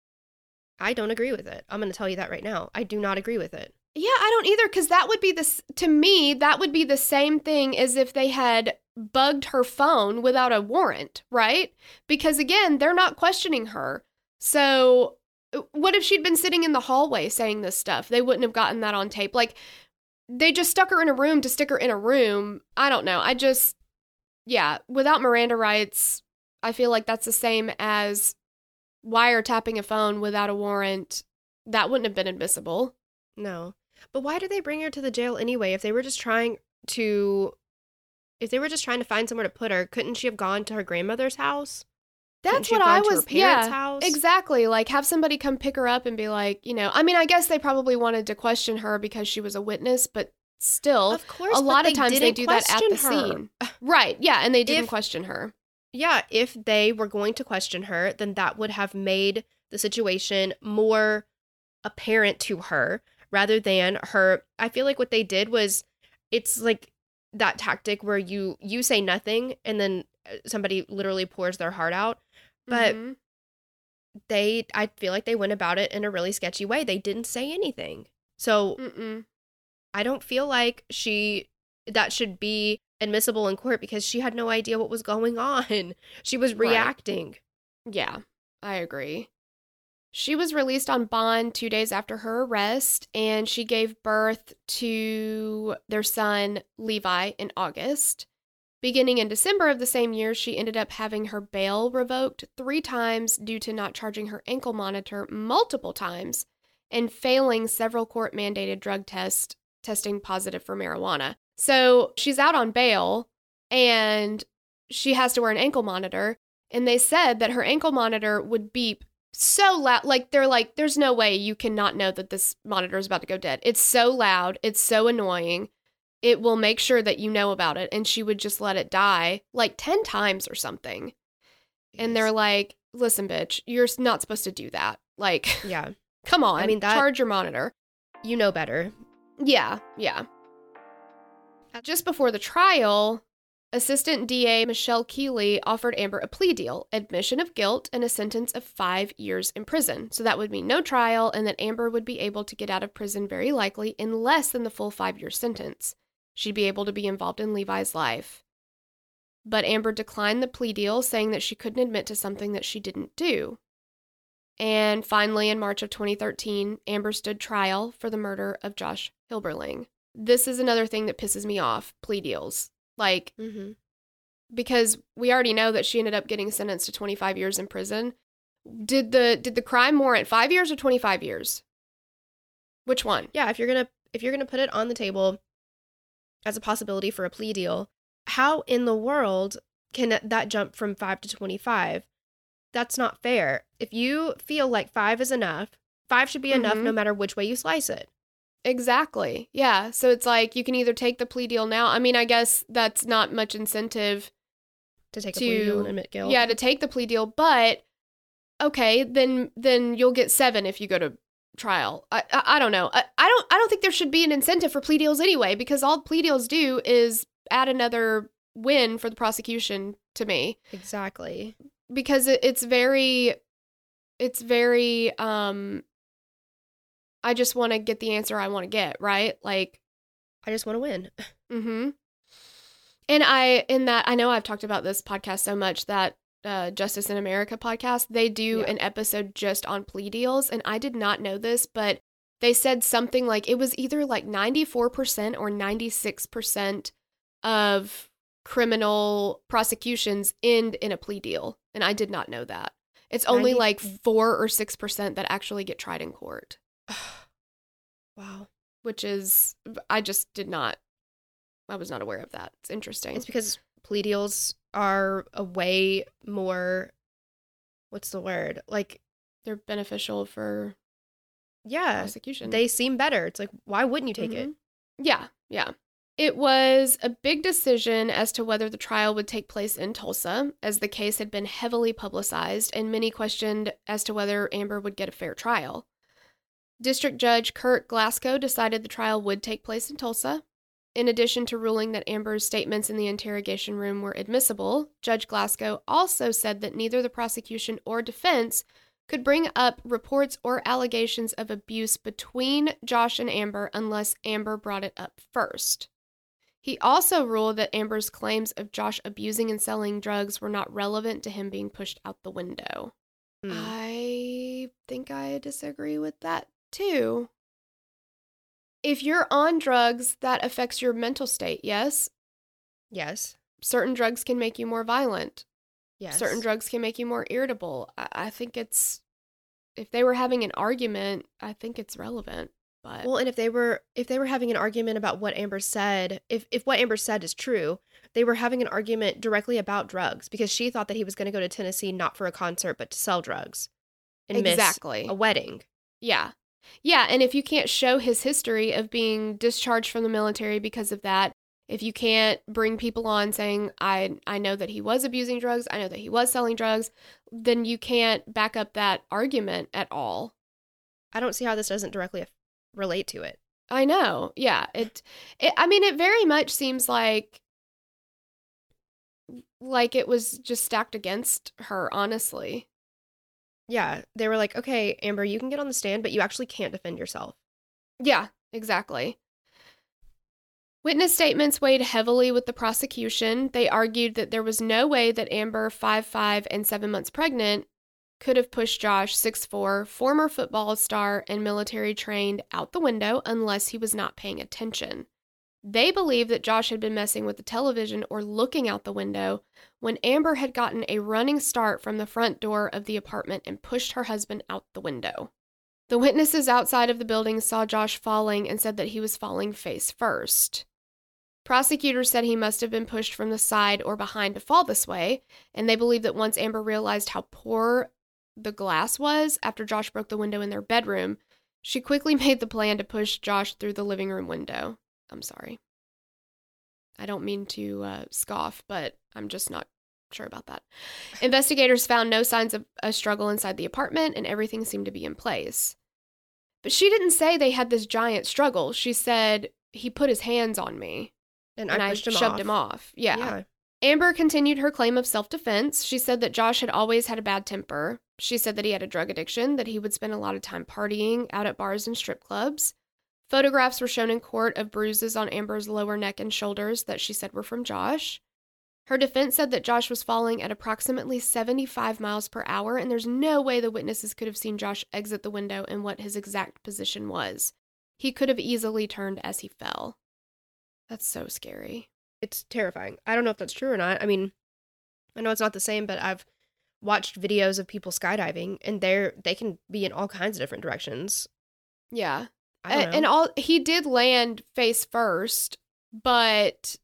I don't agree with it. I'm going to tell you that right now. I do not agree with it. Yeah, I don't either, because that would be this, to me, that would be the same thing as if they had bugged her phone without a warrant, right? Because again, they're not questioning her. So what if she'd been sitting in the hallway saying this stuff? They wouldn't have gotten that on tape. Like, they just stuck her in a room to stick her in a room. I don't know. I just, yeah, without Miranda rights, I feel like that's the same as wiretapping a phone without a warrant. That wouldn't have been admissible. No. But why did they bring her to the jail anyway? If they were just trying to, if they were just trying to find somewhere to put her, couldn't she have gone to her grandmother's house? That's she what have I gone to her was, parents' yeah, house? exactly. Like, have somebody come pick her up and be like, you know, I mean, I guess they probably wanted to question her because she was a witness, but still, Of course, a lot but of times they didn't do that at the question her. scene. Right, yeah, and they didn't If- question her. Yeah, if they were going to question her, then that would have made the situation more apparent to her rather than her. I feel like what they did was, it's like that tactic where you you say nothing and then somebody literally pours their heart out. But Mhm. they, I feel like they went about it in a really sketchy way. They didn't say anything. So Mm-mm. I don't feel like she that should be admissible in court because she had no idea what was going on. She was Right. reacting. Yeah, I agree. She was released on bond two days after her arrest, and she gave birth to their son, Levi, in August. Beginning in December of the same year, she ended up having her bail revoked three times due to not charging her ankle monitor multiple times and failing several court-mandated drug tests, testing positive for marijuana. So she's out on bail, and she has to wear an ankle monitor, and they said that her ankle monitor would beep so loud. Like, they're like, there's no way you cannot know that this monitor is about to go dead. It's so loud. It's so annoying. It will make sure that you know about it. And she would just let it die like ten times or something. And they're like, listen, bitch, you're not supposed to do that. Like, Yeah. come on, I mean, that- charge your monitor. You know better. Yeah, yeah. Just before the trial, Assistant D A Michelle Keeley offered Amber a plea deal, admission of guilt, and a sentence of five years in prison. So that would mean no trial, and that Amber would be able to get out of prison very likely in less than the full five-year sentence. She'd be able to be involved in Levi's life. But Amber declined the plea deal, saying that she couldn't admit to something that she didn't do. And finally, in March of twenty thirteen, Amber stood trial for the murder of Josh Hilberling. This is another thing that pisses me off, plea deals. Like, Mm-hmm. because we already know that she ended up getting sentenced to twenty-five years in prison. Did the did the crime warrant five years or twenty-five years? Which one? Yeah, if you're gonna if you're gonna put it on the table as a possibility for a plea deal, how in the world can that- that jump from five to twenty-five? That's not fair. If you feel like five is enough, five should be enough Mhm. no matter which way you slice it. Exactly. Yeah. So it's like you can either take the plea deal now. I mean, I guess that's not much incentive To take a to plea deal and admit guilt. Yeah, to take the plea deal, but okay, then then you'll get seven if you go to trial. I I, I don't know. I, I don't I don't think there should be an incentive for plea deals anyway, because all plea deals do is add another win for the prosecution to me, Exactly. because it, it's very it's very um I just want to get the answer I want to get, right? Like, I just want to win. mm-hmm. And I, in that, I know I've talked about this podcast so much that uh, Justice in America podcast, they do Yeah. an episode just on plea deals. And I did not know this, but they said something like it was either like ninety-four percent or ninety-six percent of criminal prosecutions end in a plea deal. And I did not know that. It's only ninety like four or six percent that actually get tried in court, Wow. which is, I just did not, I was not aware of that. It's interesting. It's because plea deals are a way more, what's the word? Like, They're beneficial for yeah, prosecution. they seem better. It's like, why wouldn't you take it? Mhm. Yeah, yeah. It was a big decision as to whether the trial would take place in Tulsa, as the case had been heavily publicized, and many questioned as to whether Amber would get a fair trial. District Judge Kurt Glasgow decided the trial would take place in Tulsa. In addition to ruling that Amber's statements in the interrogation room were admissible, Judge Glasgow also said that neither the prosecution or defense could bring up reports or allegations of abuse between Josh and Amber unless Amber brought it up first. He also ruled that Amber's claims of Josh abusing and selling drugs were not relevant to him being pushed out the window. Hmm. I think I disagree with that too. If you're on drugs, that affects your mental state, yes? Yes. Certain drugs can make you more violent. Yes. Certain drugs can make you more irritable. I, I think it's, if they were having an argument, I think it's relevant. But Well, and if they were if they were having an argument about what Amber said, if if what Amber said is true, they were having an argument directly about drugs because she thought that he was going to go to Tennessee not for a concert but to sell drugs and exactly. miss a wedding. Yeah. Yeah, and if you can't show his history of being discharged from the military because of that, if you can't bring people on saying, I I know that he was abusing drugs, I know that he was selling drugs, then you can't back up that argument at all. I don't see how this doesn't directly af- relate to it. I know. Yeah. It, it I mean, it very much seems like like it was just stacked against her, honestly. Yeah, they were like, "Okay, Amber, you can get on the stand, but you actually can't defend yourself." Yeah, exactly. Witness statements weighed heavily with the prosecution. They argued that there was no way that Amber, five five and seven months pregnant, could have pushed Josh, six four, former football star and military trained, out the window unless he was not paying attention. They believed that Josh had been messing with the television or looking out the window when Amber had gotten a running start from the front door of the apartment and pushed her husband out the window. The witnesses outside of the building saw Josh falling and said that he was falling face first. Prosecutors said he must have been pushed from the side or behind to fall this way, and they believe that once Amber realized how poor the glass was after Josh broke the window in their bedroom, she quickly made the plan to push Josh through the living room window. I'm sorry. I don't mean to uh, scoff, but I'm just not sure about that. Investigators found no signs of a struggle inside the apartment, and everything seemed to be in place. But she didn't say they had this giant struggle. She said, he put his hands on me. And, And I I, pushed him shoved off. him off. Yeah. Yeah. Amber continued her claim of self-defense. She said that Josh had always had a bad temper. She said that he had a drug addiction, that he would spend a lot of time partying out at bars and strip clubs. Photographs were shown in court of bruises on Amber's lower neck and shoulders that she said were from Josh. Her defense said that Josh was falling at approximately seventy-five miles per hour, and there's no way the witnesses could have seen Josh exit the window and what his exact position was. He could have easily turned as he fell. That's so scary. It's terrifying. I don't know if that's true or not. I mean, I know it's not the same, but I've watched videos of people skydiving, and they're they can be in all kinds of different directions. Yeah. I don't A- know. And all he did land face first, but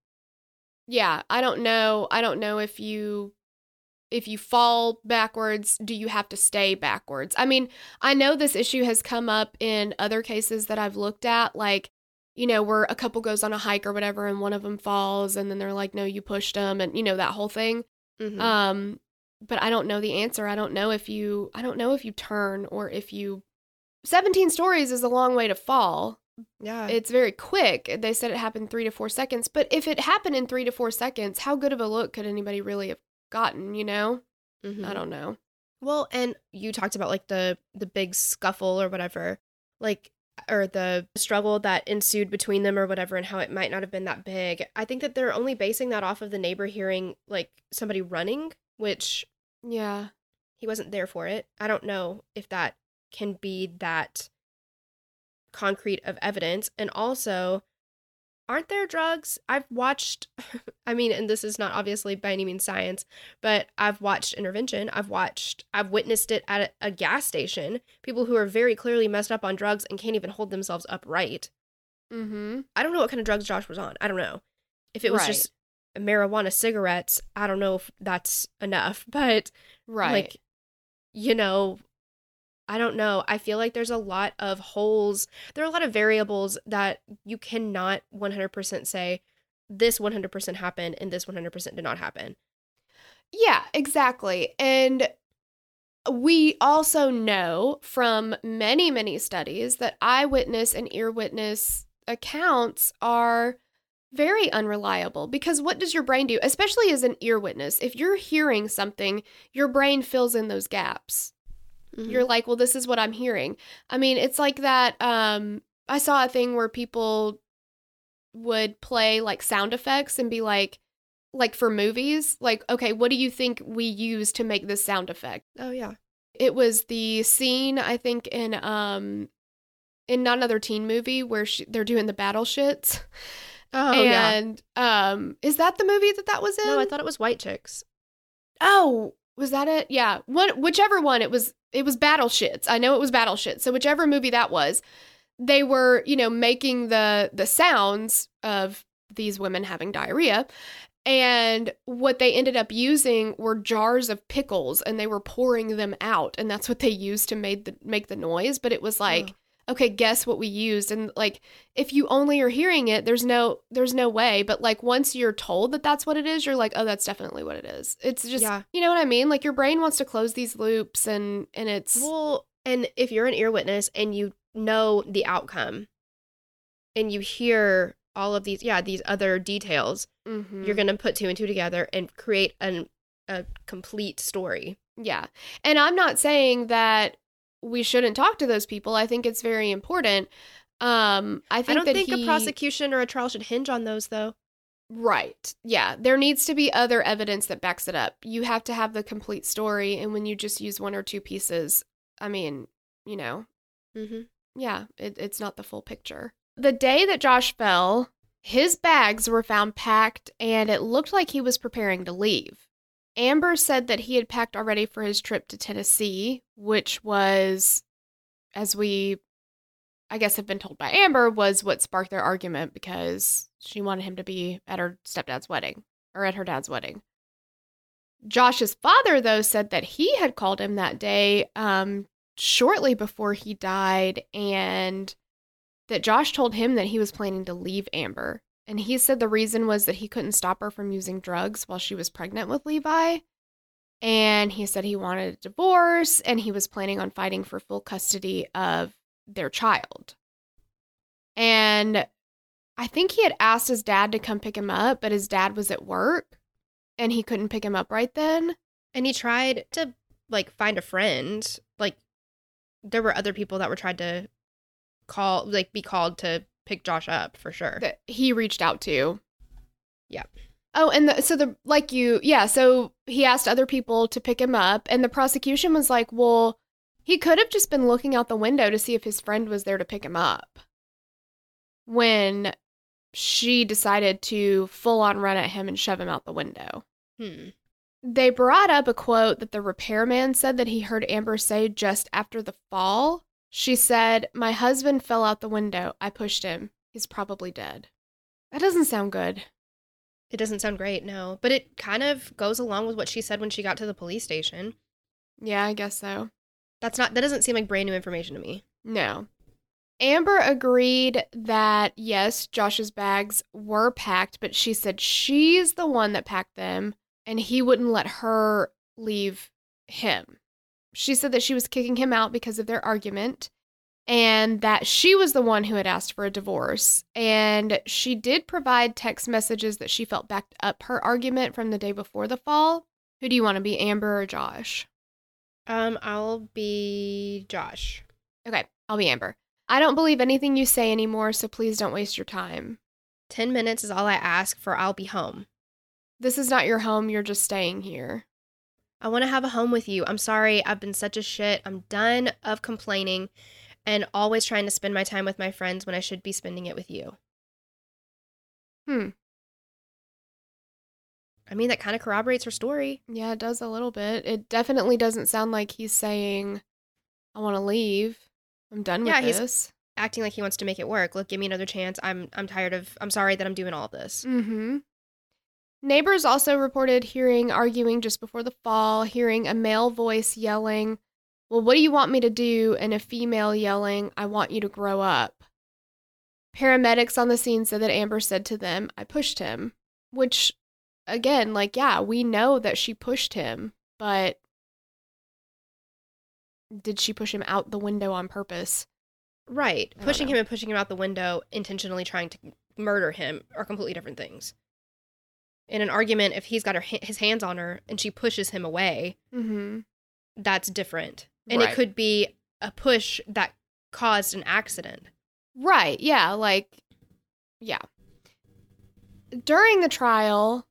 yeah, I don't know. I don't know if you if you fall backwards, do you have to stay backwards? I mean, I know this issue has come up in other cases that I've looked at, like, you know, where a couple goes on a hike or whatever and one of them falls and then they're like, no, you pushed them, and you know, that whole thing. Mhm. Um, but I don't know the answer. I don't know if you I don't know if you turn or if you seventeen stories is a long way to fall. yeah. It's very quick. They said it happened three to four seconds. But if it happened in three to four seconds, how good of a look could anybody really have gotten, you know? Mhm. I don't know. Well, and you talked about like the the big scuffle or whatever, like or the struggle that ensued between them or whatever, and how it might not have been that big. I think that they're only basing that off of the neighbor hearing like somebody running, which Yeah. he wasn't there for it. I don't know if that can be that concrete of evidence. And also, aren't there drugs? I've watched, I mean, and this is not obviously by any means science, but I've watched intervention. I've watched, I've witnessed it at a, a gas station. People who are very clearly messed up on drugs and can't even hold themselves upright. Mm-hmm. I don't know what kind of drugs Josh was on. I don't know. If it was Right. just marijuana cigarettes, I don't know if that's enough. But Right. like, you know, I don't know. I feel like there's a lot of holes. There are a lot of variables that you cannot one hundred percent say this one hundred percent happened and this one hundred percent did not happen. Yeah, exactly. And we also know from many, many studies that eyewitness and ear witness accounts are very unreliable, because what does your brain do? Especially as an ear witness, if you're hearing something, your brain fills in those gaps. You're like, well, this is what I'm hearing. I mean, it's like that. Um, I saw a thing where people would play like sound effects and be like, like for movies, like, okay, what do you think we use to make this sound effect? Oh, yeah. It was the scene, I think, in um, in not another teen movie where she, they're doing the battle shits. Oh, yeah. and um, is that the movie that that was in? No, I thought it was White Chicks. Oh, was that it? Yeah, one, whichever one it was. It was Battle Shits. I know it was Battle Shits. So whichever movie that was, they were, you know, making the the sounds of these women having diarrhea. And what they ended up using were jars of pickles, and they were pouring them out, and that's what they used to make the make the noise. But it was like, Oh. okay, guess what we used? And like, if you only are hearing it, there's no there's no way. But like, once you're told that that's what it is, you're like, oh, that's definitely what it is. It's just, Yeah. you know what I mean? Like, your brain wants to close these loops, and and it's Well, and if you're an ear witness and you know the outcome and you hear all of these, yeah, these other details, Mhm. you're going to put two and two together and create an, a complete story. Yeah. And I'm not saying that we shouldn't talk to those people. I think it's very important. Um, I think I don't that think he, a prosecution or a trial should hinge on those, though. Right. Yeah. There needs to be other evidence that backs it up. You have to have the complete story. And when you just use one or two pieces, I mean, you know, Mm-hmm. yeah, it, it's not the full picture. The day that Josh fell, his bags were found packed and it looked like he was preparing to leave. Amber said that he had packed already for his trip to Tennessee, which was, as we, I guess, have been told by Amber, was what sparked their argument because she wanted him to be at her stepdad's wedding, or at her dad's wedding. Josh's father, though, said that he had called him that day um, shortly before he died, and that Josh told him that he was planning to leave Amber. And he said the reason was that he couldn't stop her from using drugs while she was pregnant with Levi. And he said he wanted a divorce, and he was planning on fighting for full custody of their child. And I think he had asked his dad to come pick him up, but his dad was at work, and he couldn't pick him up right then. And he tried to, like, find a friend. Like, there were other people that were tried to call, like, be called to pick Josh up, for sure. That he reached out to. Yeah. Oh, and the, so the, like you, yeah, so he asked other people to pick him up, and the prosecution was like, well, he could have just been looking out the window to see if his friend was there to pick him up when she decided to full on run at him and shove him out the window. Hmm. They brought up a quote that the repairman said that he heard Amber say just after the fall. She said, "My husband fell out the window. I pushed him. He's probably dead." That doesn't sound good. It doesn't sound great, no. But it kind of goes along with what she said when she got to the police station. Yeah, I guess so. That's not, that doesn't seem like brand new information to me. No. Amber agreed that, yes, Josh's bags were packed, but she said she's the one that packed them, and he wouldn't let her leave him. She said that she was kicking him out because of their argument, and that she was the one who had asked for a divorce. And she did provide text messages that she felt backed up her argument from the day before the fall. Who do you want to be, Amber or Josh? Um, I'll be Josh. Okay, I'll be Amber. I don't believe anything you say anymore, so please don't waste your time. Ten minutes is all I ask for. I'll be home. This is not your home. You're just staying here. I want to have a home with you. I'm sorry. I've been such a shit. I'm done of complaining and always trying to spend my time with my friends when I should be spending it with you. Hmm. I mean, that kind of corroborates her story. Yeah, it does a little bit. It definitely doesn't sound like he's saying, I want to leave. I'm done with Yeah, he's- this. Acting like he wants to make it work. Look, give me another chance. I'm I'm tired of, I'm sorry that I'm doing all of this. Mm-hmm. Neighbors also reported hearing arguing just before the fall, hearing a male voice yelling, "Well, what do you want me to do?" and a female yelling, "I want you to grow up." Paramedics on the scene said that Amber said to them, "I pushed him," which, again, like, yeah, we know that she pushed him, but did she push him out the window on purpose? Right. I don't Pushing know. him and pushing him out the window, intentionally trying to murder him, are completely different things. In an argument, if he's got her, his hands on her and she pushes him away, Mm-hmm. that's different. And Right. it could be a push that caused an accident. Right, yeah, like, yeah. During the trial,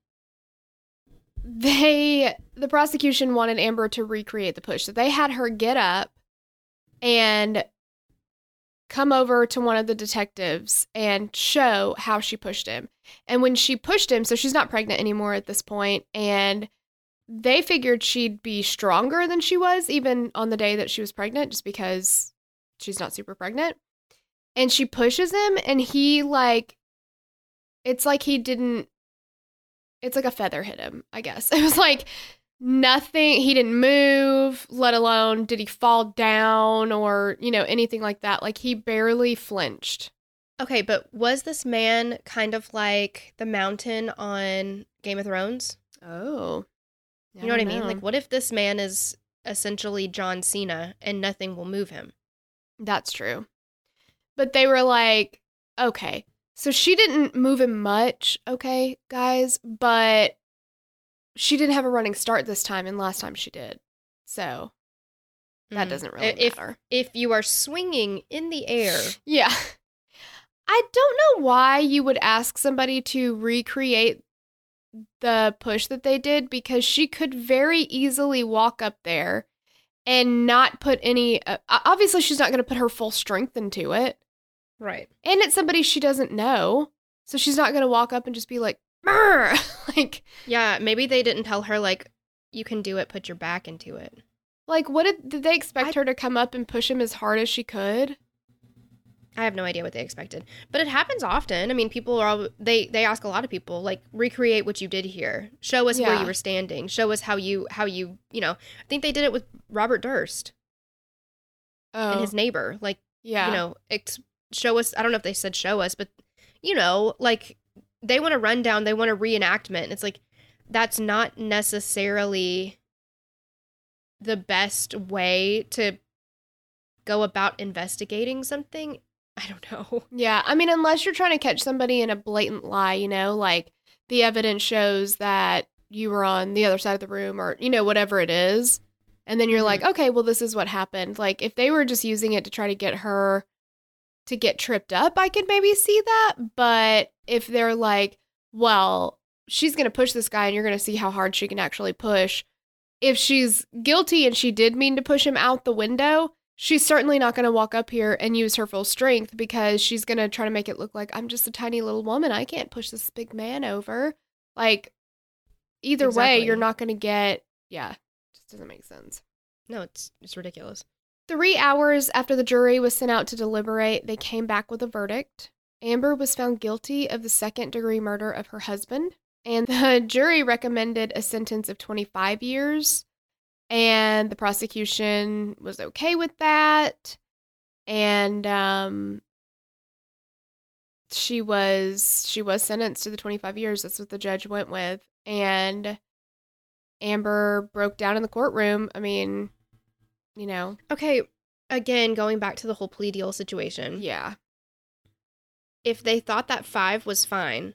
they, the prosecution wanted Amber to recreate the push. So they had her get up and come over to one of the detectives and show how she pushed him. And when she pushed him, so she's not pregnant anymore at this point, and they figured she'd be stronger than she was even on the day that she was pregnant, just because she's not super pregnant. And she pushes him, and he, like, it's like he didn't, it's like a feather hit him, I guess. It was like nothing, he didn't move, let alone did he fall down or, you know, anything like that. Like, he barely flinched. Okay, but was this man kind of like the Mountain on Game of Thrones? Oh. You know what I mean? Like, what if this man is essentially John Cena and nothing will move him? That's true. But they were like, okay, so she didn't move him much, okay, guys, but she didn't have a running start this time, and last time she did. So that Mm. doesn't really If- matter. If you are swinging in the air, Yeah. I don't know why you would ask somebody to recreate the push that they did, because she could very easily walk up there and not put any, uh, obviously she's not going to put her full strength into it. Right. And it's somebody she doesn't know. So she's not going to walk up and just be like, "Brr!" like, Yeah, maybe they didn't tell her, like, you can do it, put your back into it. like what did, did they expect I- her to come up and push him as hard as she could? I have no idea what they expected. But it happens often. I mean, people are all, they they ask a lot of people, like, recreate what you did here. Show us where Yeah. you were standing. Show us how you how you, you know, I think they did it with Robert Durst Oh, and his neighbor. Like, yeah. you know, ex- show us, I don't know if they said show us, but you know, like, they want a rundown, they want a reenactment. And it's like, that's not necessarily the best way to go about investigating something. I don't know. Yeah, I mean, unless you're trying to catch somebody in a blatant lie, you know, like the evidence shows that you were on the other side of the room, or, you know, whatever it is. And then you're Mhm. like, okay, well, this is what happened. Like, if they were just using it to try to get her to get tripped up, I could maybe see that. But if they're like, well, she's going to push this guy and you're going to see how hard she can actually push. If she's guilty and she did mean to push him out the window, she's certainly not going to walk up here and use her full strength, because she's going to try to make it look like, I'm just a tiny little woman. I can't push this big man over. Like, either way, Exactly. you're not going to get, yeah, just doesn't make sense. No, it's it's ridiculous. Three hours after the jury was sent out to deliberate, they came back with a verdict. Amber was found guilty of the second-degree murder of her husband, and the jury recommended a sentence of twenty-five years. And the prosecution was okay with that. And um, she was she was sentenced to the twenty-five years. That's what the judge went with. And Amber broke down in the courtroom. I mean, you know, Okay, again, going back to the whole plea deal situation. yeah. If they thought that five was fine,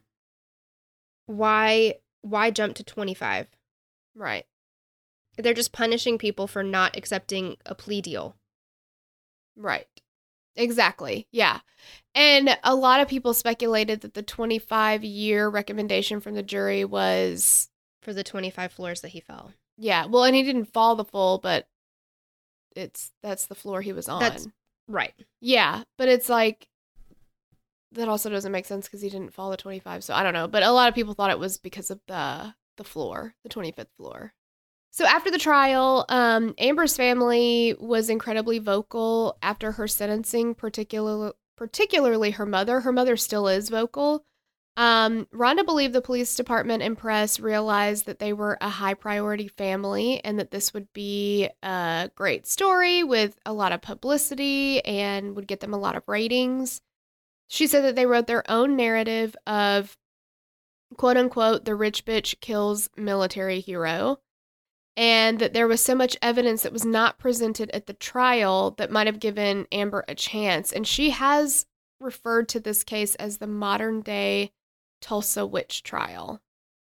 why why jump to twenty-five? Right. They're just punishing people for not accepting a plea deal. Right. Exactly. Yeah. And a lot of people speculated that the twenty-five year recommendation from the jury was, For the twenty-five floors that he fell. yeah, well, and he didn't fall the full, but it's that's the floor he was on. That's- Right. Yeah, but it's like, that also doesn't make sense because he didn't fall the twenty-five. So I don't know, but a lot of people thought it was because of the the floor, the twenty-fifth floor. So after the trial, um, Amber's family was incredibly vocal after her sentencing, particularly particularly her mother. Her mother still is vocal. Um, Rhonda believed the police department and press realized that they were a high priority family and that this would be a great story with a lot of publicity and would get them a lot of ratings. She said that they wrote their own narrative of, quote unquote, the rich bitch kills military hero, and that there was so much evidence that was not presented at the trial that might have given Amber a chance. And she has referred to this case as the modern day Tulsa witch trial.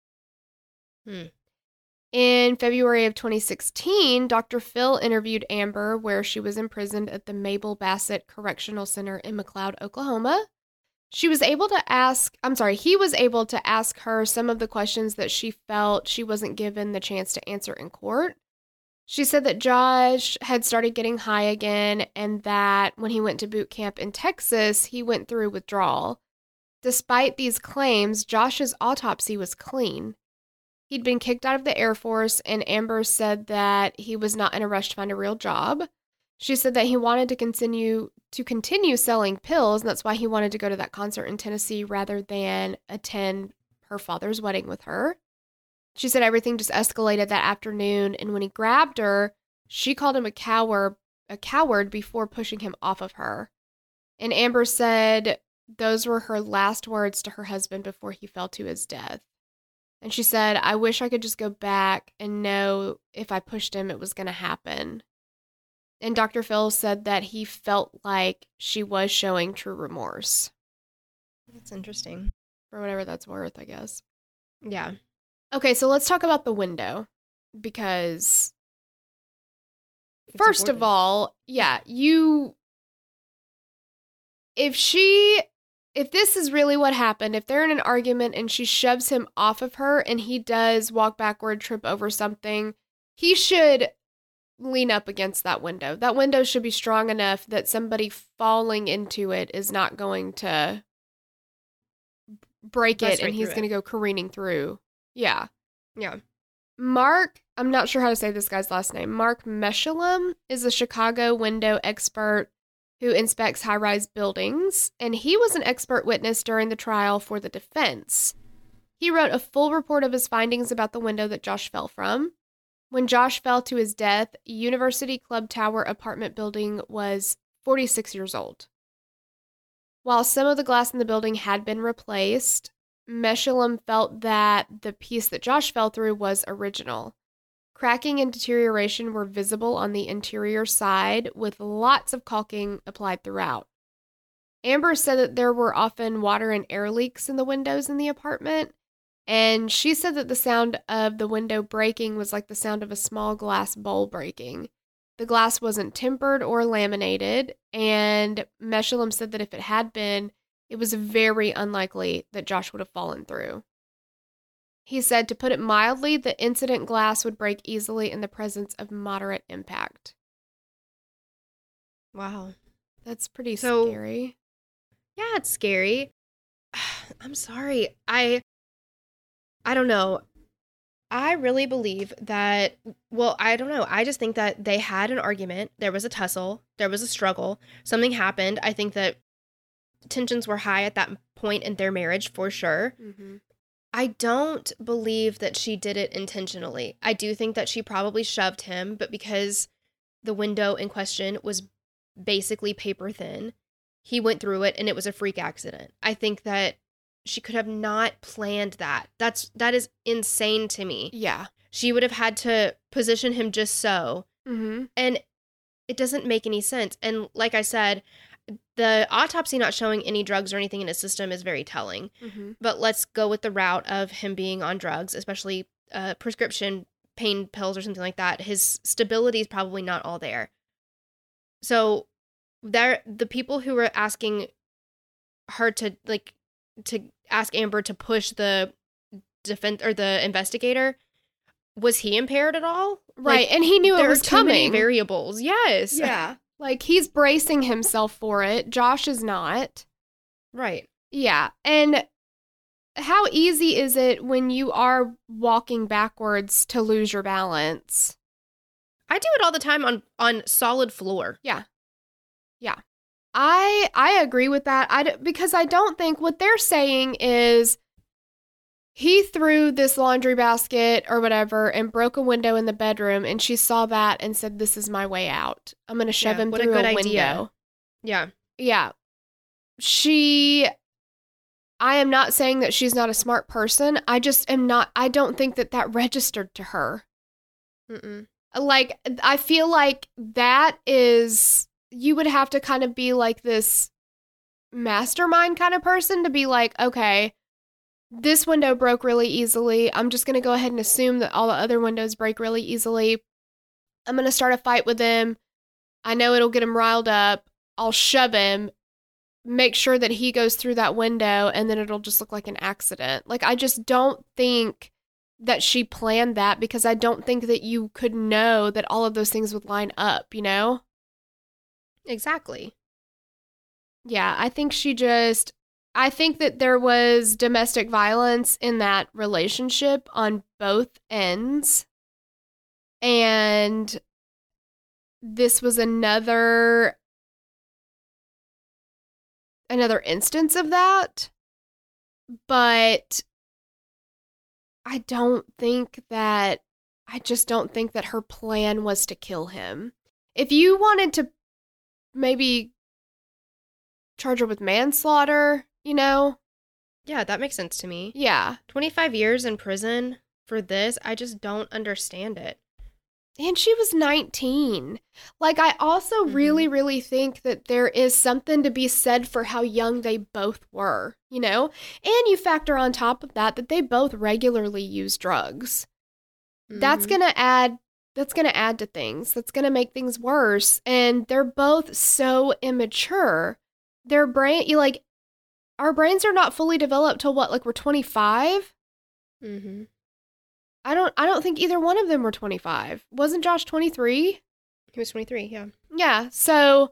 Hmm. In February of twenty sixteen, Doctor Phil interviewed Amber where she was imprisoned at the Mabel Bassett Correctional Center in McLeod, Oklahoma. She was able to ask, I'm sorry, he was able to ask her some of the questions that she felt she wasn't given the chance to answer in court. She said that Josh had started getting high again and that when he went to boot camp in Texas, he went through withdrawal. Despite these claims, Josh's autopsy was clean. He'd been kicked out of the Air Force, and Amber said that he was not in a rush to find a real job. She said that he wanted to continue to continue selling pills, and that's why he wanted to go to that concert in Tennessee rather than attend her father's wedding with her. She said everything just escalated that afternoon, and when he grabbed her, she called him a coward, a coward before pushing him off of her. And Amber said those were her last words to her husband before he fell to his death. And she said, I wish I could just go back and know if I pushed him, it was going to happen. And Doctor Phil said that he felt like she was showing true remorse. That's interesting. For whatever that's worth, I guess. Yeah. Okay, so let's talk about the window. Because, It's first of important. all, yeah, you... If she if this is really what happened, if they're in an argument and she shoves him off of her and he does walk backward, trip over something, he should lean up against that window. That window should be strong enough that somebody falling into it is not going to break Bust it and right he's through going to go careening through. Yeah. Yeah. Mark, I'm not sure how to say this guy's last name. Mark Mechoulam is a Chicago window expert who inspects high-rise buildings, and he was an expert witness during the trial for the defense. He wrote a full report of his findings about the window that Josh fell from. When Josh fell to his death, University Club Tower apartment building was forty-six years old. While some of the glass in the building had been replaced, Mechoulam felt that the piece that Josh fell through was original. Cracking and deterioration were visible on the interior side, with lots of caulking applied throughout. Amber said that there were often water and air leaks in the windows in the apartment, and she said that the sound of the window breaking was like the sound of a small glass bowl breaking. The glass wasn't tempered or laminated, and Mechoulam said that if it had been, it was very unlikely that Josh would have fallen through. He said, to put it mildly, the incident glass would break easily in the presence of moderate impact. Wow. That's pretty So- scary. Yeah, it's scary. I'm sorry. I I don't know. I really believe that, well, I don't know. I just think that they had an argument. There was a tussle. There was a struggle. Something happened. I think that tensions were high at that point in their marriage for sure. Mm-hmm. I don't believe that she did it intentionally. I do think that she probably shoved him, but because the window in question was basically paper thin, he went through it and it was a freak accident. I think that she could have not planned that. That's that is insane to me. Yeah. She would have had to position him just so, Mm-hmm. and it doesn't make any sense. And like I said, the autopsy not showing any drugs or anything in his system is very telling. Mm-hmm. But let's go with the route of him being on drugs, especially uh, prescription pain pills or something like that. His stability is probably not all there. So there, the people who were asking her to like to ask Amber to push the defense or the investigator, was he impaired at all? Right, Like, and he knew it there was are too many coming. variables. Yes. Yeah. Like, he's bracing himself for it. Josh is not. Right. Yeah. And how easy is it when you are walking backwards to lose your balance? I do it all the time on on solid floor. I I agree with that. I d- because I don't think what they're saying is he threw this laundry basket or whatever and broke a window in the bedroom, and she saw that and said, "This is my way out. I'm going to shove Yeah, him what a through good a idea. window." Yeah. Yeah. She I am not saying that she's not a smart person. I just am not I don't think that that registered to her. Mm-mm. Like, I feel like that is, you would have to kind of be like this mastermind kind of person to be like, okay, this window broke really easily. I'm just going to go ahead and assume that all the other windows break really easily. I'm going to start a fight with him. I know it'll get him riled up. I'll shove him, make sure that he goes through that window, and then it'll just look like an accident. Like, I just don't think that she planned that, because I don't think that you could know that all of those things would line up, you know? Exactly. Yeah, I think she just, I think that there was domestic violence in that relationship on both ends. And this was another, another instance of that. But I don't think that, I just don't think that her plan was to kill him. If you wanted to maybe charge her with manslaughter, you know? Yeah, that makes sense to me. Yeah. twenty-five years in prison for this, I just don't understand it. And she was nineteen. Like, I also Mhm. really, really think that there is something to be said for how young they both were, you know? And you factor on top of that that they both regularly use drugs. That's Mhm. going to add that's going to add to things. That's going to make things worse. And they're both so immature. Their brain, you like, our brains are not fully developed till what, like we're twenty-five? Mm-hmm. I don't I don't think either one of them were twenty-five. Wasn't Josh twenty-three? He was twenty-three, yeah. Yeah, so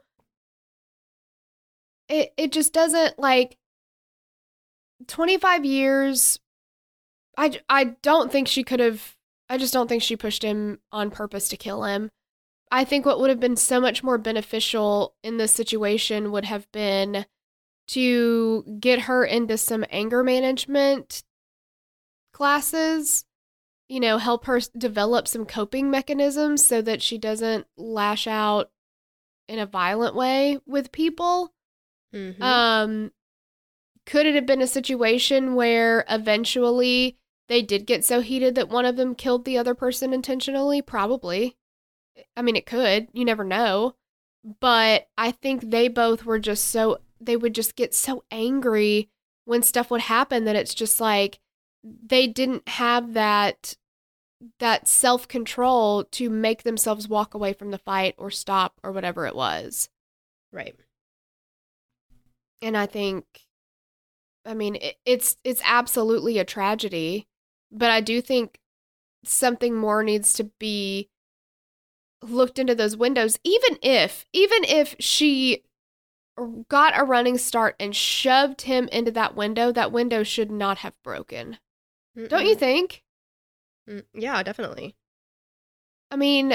it it just doesn't, like, twenty-five years. I, I don't think she could have, I just don't think she pushed him on purpose to kill him. I think what would have been so much more beneficial in this situation would have been to get her into some anger management classes, you know, help her develop some coping mechanisms so that she doesn't lash out in a violent way with people. Mm-hmm. Um, could it have been a situation where eventually they did get so heated that one of them killed the other person intentionally? Probably. I mean, it could. You never know. But I think they both were just so, they would just get so angry when stuff would happen that it's just like they didn't have that that self-control to make themselves walk away from the fight or stop or whatever it was. Right. And I think, I mean, it, it's it's absolutely a tragedy, but I do think something more needs to be looked into those windows. Even if, even if she got a running start and shoved him into that window, that window should not have broken. Mm-mm. Don't you think? Mm, yeah, definitely. I mean,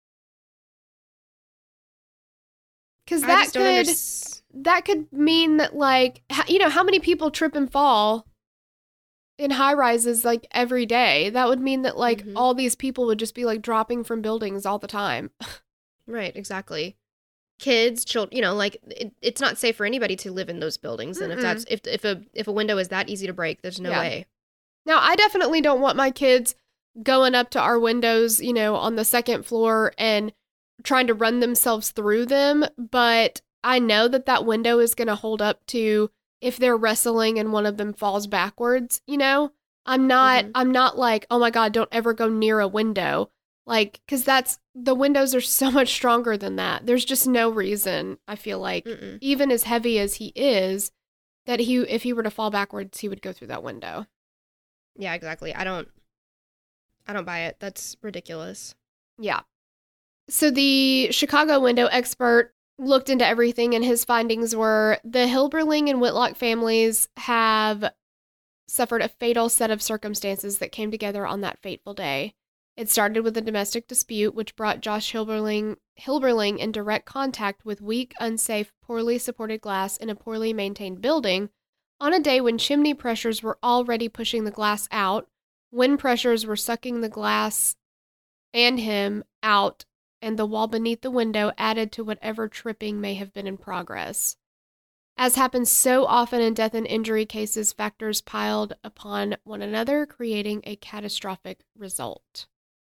because I that just don't could unders- that could mean that, like, h- you know, how many people trip and fall in high rises like every day? That would mean that, like, Mhm. all these people would just be like dropping from buildings all the time. Right, exactly. Kids, children, you know, like it, it's not safe for anybody to live in those buildings. And if Mm-mm. that's if if a if a window is that easy to break, there's no Yeah. way. Now, I definitely don't want my kids going up to our windows, you know, on the second floor and trying to run themselves through them. But I know that that window is going to hold up to if they're wrestling and one of them falls backwards, you know? I'm not, Mhm. I'm not like, oh my God, don't ever go near a window. Like, because that's, the windows are so much stronger than that. There's just no reason, I feel like, Mm-mm. even as heavy as he is, that he, if he were to fall backwards, he would go through that window. Yeah, exactly. I don't I don't buy it. That's ridiculous. Yeah. So the Chicago window expert looked into everything, and his findings were the Hilberling and Whitlock families have suffered a fatal set of circumstances that came together on that fateful day. It started with a domestic dispute, which brought Josh Hilberling, Hilberling in direct contact with weak, unsafe, poorly supported glass in a poorly maintained building on a day when chimney pressures were already pushing the glass out, wind pressures were sucking the glass and him out, and the wall beneath the window added to whatever tripping may have been in progress. As happens so often in death and injury cases, factors piled upon one another, creating a catastrophic result.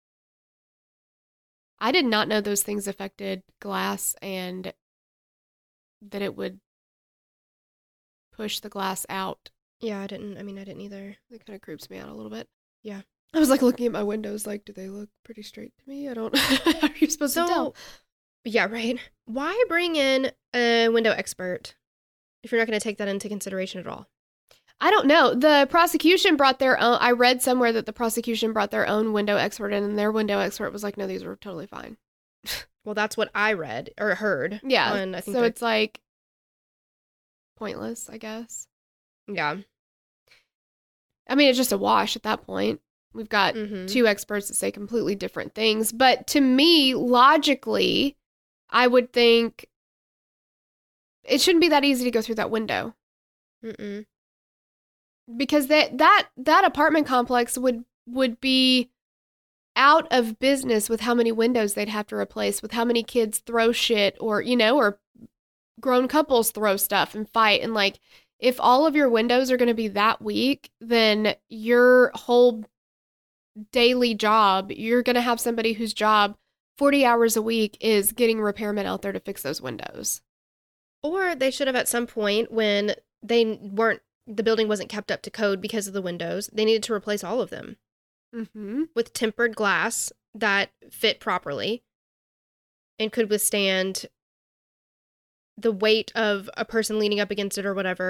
I did not know those things affected glass and that it would push the glass out. Yeah, I didn't I mean I didn't either. That kind of creeps me out a little bit. Yeah. I was like looking at my windows, like, do they look pretty straight to me? I don't. How are you supposed to tell? Yeah, right. Why bring in a window expert if you're not going to take that into consideration at all? I don't know. The prosecution brought their own. I read somewhere that the prosecution brought their own window expert in, and their window expert was like, no, these were totally fine. Well, that's what I read or heard. Yeah. on, I think so that- it's like pointless, I guess. yeah. I mean, it's just a wash at that point. We've got Mhm. two experts that say completely different things. But to me, logically, I would think it shouldn't be that easy to go through that window. Mm-mm. Because that that that apartment complex would would be out of business with how many windows they'd have to replace, with how many kids throw shit, or, you know, or grown couples throw stuff and fight. And like, if all of your windows are going to be that weak, then your whole daily job, you're going to have somebody whose job forty hours a week is getting repairmen out there to fix those windows. Or they should have at some point, when they weren't, the building wasn't kept up to code because of the windows, they needed to replace all of them Mm-hmm. with tempered glass that fit properly and could withstand the weight of a person leaning up against it or whatever.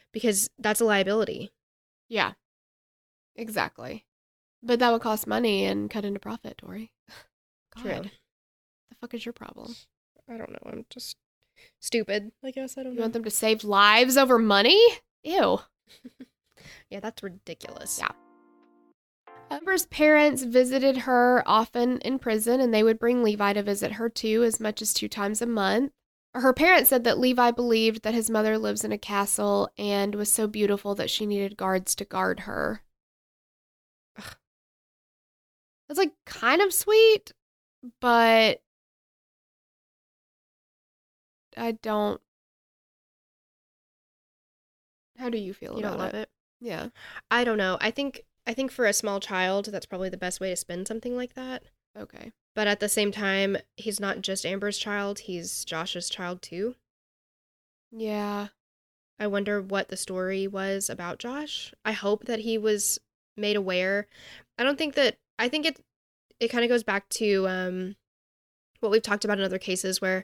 because that's a liability. Yeah, exactly. But that would cost money and cut into profit, Tori. God, True. the fuck is your problem? I don't know. I'm just stupid. I guess I don't You know. want them to save lives over money? Ew. Yeah, that's ridiculous. Yeah. Amber's parents visited her often in prison, and they would bring Levi to visit her too, as much as two times a month. Her parents said that Levi believed that his mother lives in a castle and was so beautiful that she needed guards to guard her. Ugh. That's like kind of sweet, but I don't. How do you feel You about don't love it? it? Yeah. I don't know. I think I think for a small child, that's probably the best way to spend something like that. Okay. But at the same time, he's not just Amber's child, he's Josh's child too. Yeah. I wonder what the story was about Josh. I hope that he was made aware. I don't think that I think it it kind of goes back to um what we've talked about in other cases where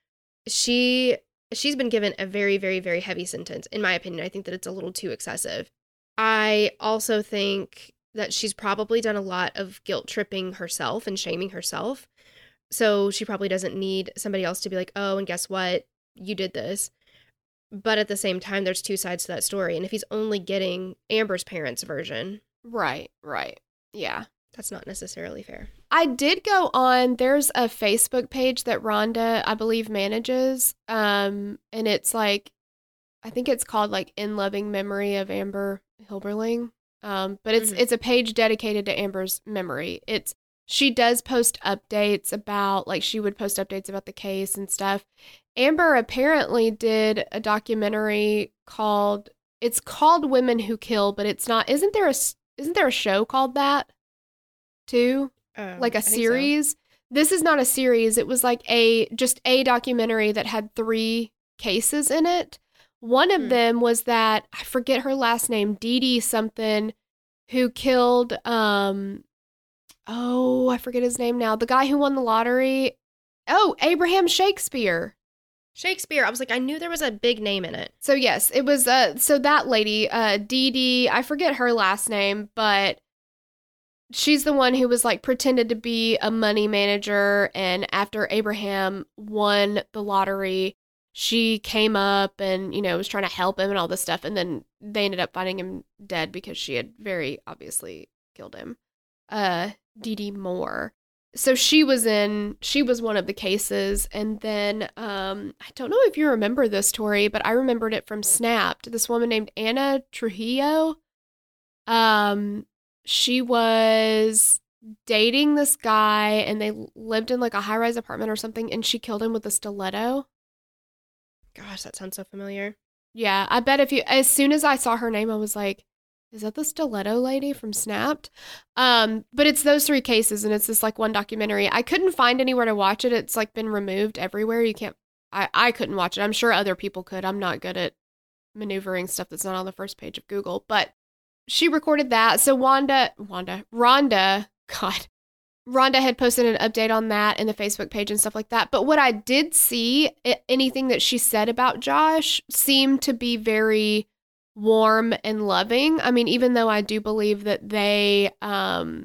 she she's been given a very very very heavy sentence. In my opinion, I think that it's a little too excessive. I also think that she's probably done a lot of guilt tripping herself and shaming herself. So she probably doesn't need somebody else to be like, "Oh, and guess what? You did this." But at the same time, there's two sides to that story. And if he's only getting Amber's parents' version, Right, right. Yeah. that's not necessarily fair. I did go on, there's a Facebook page that Rhonda, I believe, manages. Um, and it's like, I think it's called like In Loving Memory of Amber Hilberling. Um, but it's Mhm. it's a page dedicated to Amber's memory. It's she does post updates about, like, she would post updates about the case and stuff. Amber apparently did a documentary called, it's called Women Who Kill, but it's not, isn't there a, s- isn't there a show called that too? Um, Like I a think so. series? This is not a series. It was like a, just a documentary that had three cases in it. One of Hmm. them was that, I forget her last name, Dee Dee something, who killed, um, oh, I forget his name now. The guy who won the lottery. Oh, Abraham Shakespeare. Shakespeare. I was like, I knew there was a big name in it. So yes, it was, uh, so that lady, uh, Dee Dee, I forget her last name, but she's the one who was like pretended to be a money manager. And after Abraham won the lottery, she came up and, you know, was trying to help him and all this stuff. And then they ended up finding him dead because she had very obviously killed him. Uh, Dee Dee Moore. So she was in, she was one of the cases. And then, um, I don't know if you remember this story, but I remembered it from Snapped. This woman named Anna Trujillo. Um, she was dating this guy and they lived in like a high rise apartment or something. And she killed him with a stiletto. Gosh, that sounds so familiar. Yeah, I bet if you, as soon as I saw her name, I was like, is that the stiletto lady from Snapped? Um, but it's those three cases and it's this like one documentary. I couldn't find anywhere to watch it. It's like been removed everywhere. You can't, I, I couldn't watch it. I'm sure other people could. I'm not good at maneuvering stuff that's not on the first page of Google, but she recorded that. So Wanda, Wanda, Rhonda, God, Rhonda had posted an update on that in the Facebook page and stuff like that. But what I did see, anything that she said about Josh seemed to be very warm and loving. I mean, even though I do believe that they, um,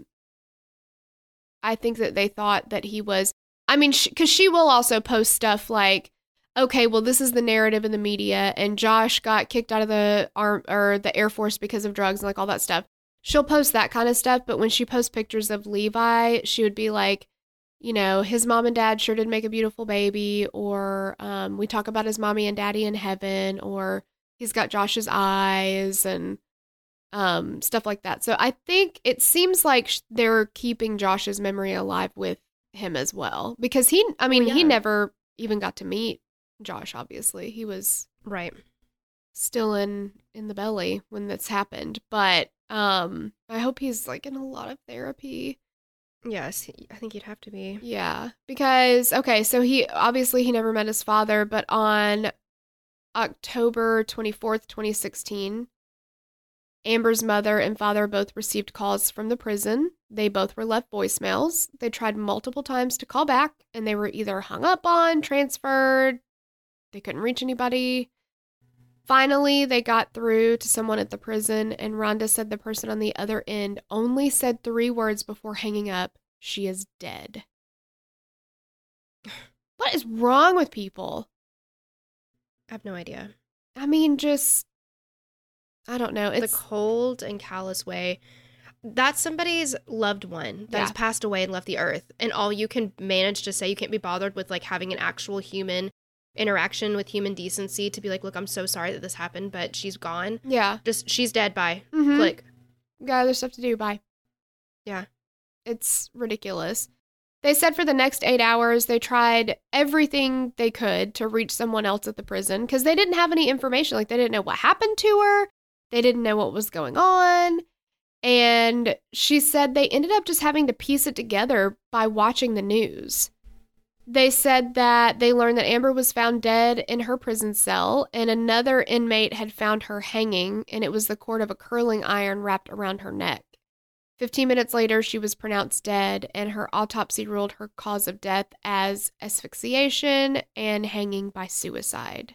I think that they thought that he was, I mean, because she, she will also post stuff like, okay, well, this is the narrative in the media, and Josh got kicked out of the arm or the Air Force because of drugs and like all that stuff. She'll post that kind of stuff, but when she posts pictures of Levi, she would be like, you know, his mom and dad sure did make a beautiful baby, or um, we talk about his mommy and daddy in heaven, or he's got Josh's eyes and um, stuff like that. So I think it seems like they're keeping Josh's memory alive with him as well, because he, I mean, Oh, yeah. he never even got to meet Josh, obviously. He was Right. still in in the belly when this happened, but um I hope he's like in a lot of therapy. Yes, he- I think you'd have to be. Yeah, because okay, so he obviously he never met his father, but on October twenty-fourth, twenty sixteen, Amber's mother and father both received calls from the prison. They both were left voicemails. They tried multiple times to call back and they were either hung up on, transferred, they couldn't reach anybody. Finally, they got through to someone at the prison, and Rhonda said the person on the other end only said three words before hanging up: she is dead. What is wrong with people? I have no idea. I mean, just, I don't know. It's the cold and callous way. That's somebody's loved one that Yeah. has passed away and left the earth. And all you can manage to say, you can't be bothered with like having an actual human interaction with human decency to be like, look, I'm so sorry that this happened, but she's gone. yeah. Just, she's dead. Bye. Mhm. Click. Got other stuff to do. Bye. Yeah. It's ridiculous. They said for the next eight hours, they tried everything they could to reach someone else at the prison because they didn't have any information. Like, they didn't know what happened to her. They didn't know what was going on. And she said they ended up just having to piece it together by watching the news. They said that they learned that Amber was found dead in her prison cell, and another inmate had found her hanging, and it was the cord of a curling iron wrapped around her neck. Fifteen minutes later, she was pronounced dead, and her autopsy ruled her cause of death as asphyxiation and hanging by suicide.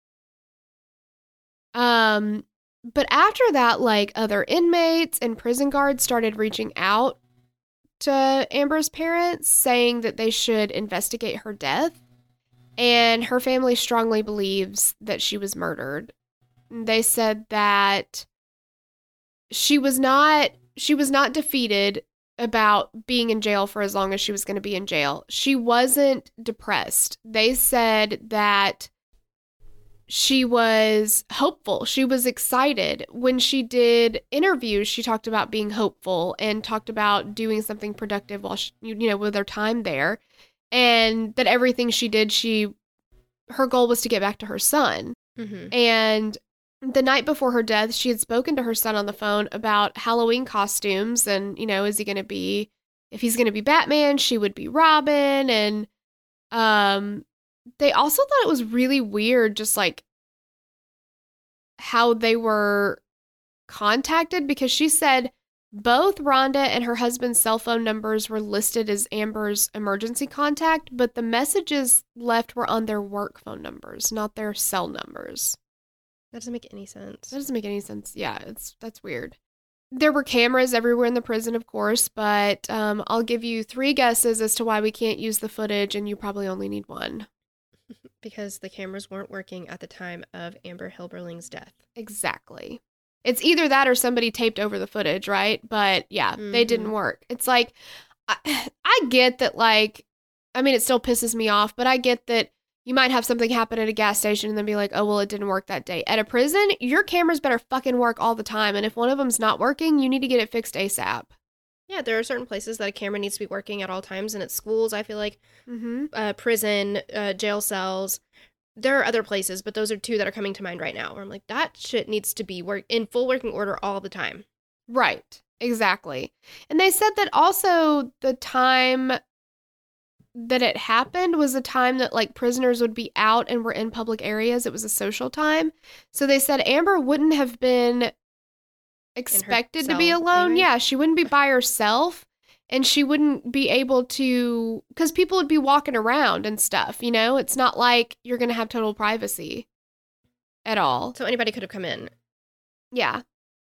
Um, but after that, like, other inmates and prison guards started reaching out to Amber's parents, saying that they should investigate her death, and her family strongly believes that she was murdered. They said that she was not she was not defeated about being in jail for as long as she was going to be in jail. She wasn't depressed. They said that she was hopeful. She was excited. When she did interviews, she talked about being hopeful and talked about doing something productive while she, you know, with her time there. And that everything she did, she her goal was to get back to her son. Mm-hmm. And the night before her death, she had spoken to her son on the phone about Halloween costumes and, you know, is he going to be, if he's going to be Batman, she would be Robin. And um, they also thought it was really weird, just like how they were contacted, because she said both Rhonda and her husband's cell phone numbers were listed as Amber's emergency contact, but the messages left were on their work phone numbers, not their cell numbers. That doesn't make any sense. That doesn't make any sense. Yeah, it's that's weird. There were cameras everywhere in the prison, of course, but um, I'll give you three guesses as to why we can't use the footage, and you probably only need one. Because the cameras weren't working at the time of Amber Hilberling's death. Exactly. It's either that or somebody taped over the footage, right? But yeah, Mm-hmm. they didn't work. It's like, I, I get that, like, I mean, it still pisses me off, but I get that you might have something happen at a gas station and then be like, oh, well, it didn't work that day. At a prison, your cameras better fucking work all the time. And if one of them's not working, you need to get it fixed ASAP. Yeah, there are certain places that a camera needs to be working at all times, and at schools, I feel like, Mm-hmm. uh, prison, uh, jail cells. There are other places, but those are two that are coming to mind right now, where I'm like, that shit needs to be work in full working order all the time. Right. Exactly. And they said that also the time that it happened was a time that, like, prisoners would be out and were in public areas. It was a social time. So they said Amber wouldn't have been expected to be cell alone. anyway? Yeah, she wouldn't be by herself, and she wouldn't be able to, because people would be walking around and stuff, you know? It's not like you're going to have total privacy at all. So anybody could have come in. Yeah.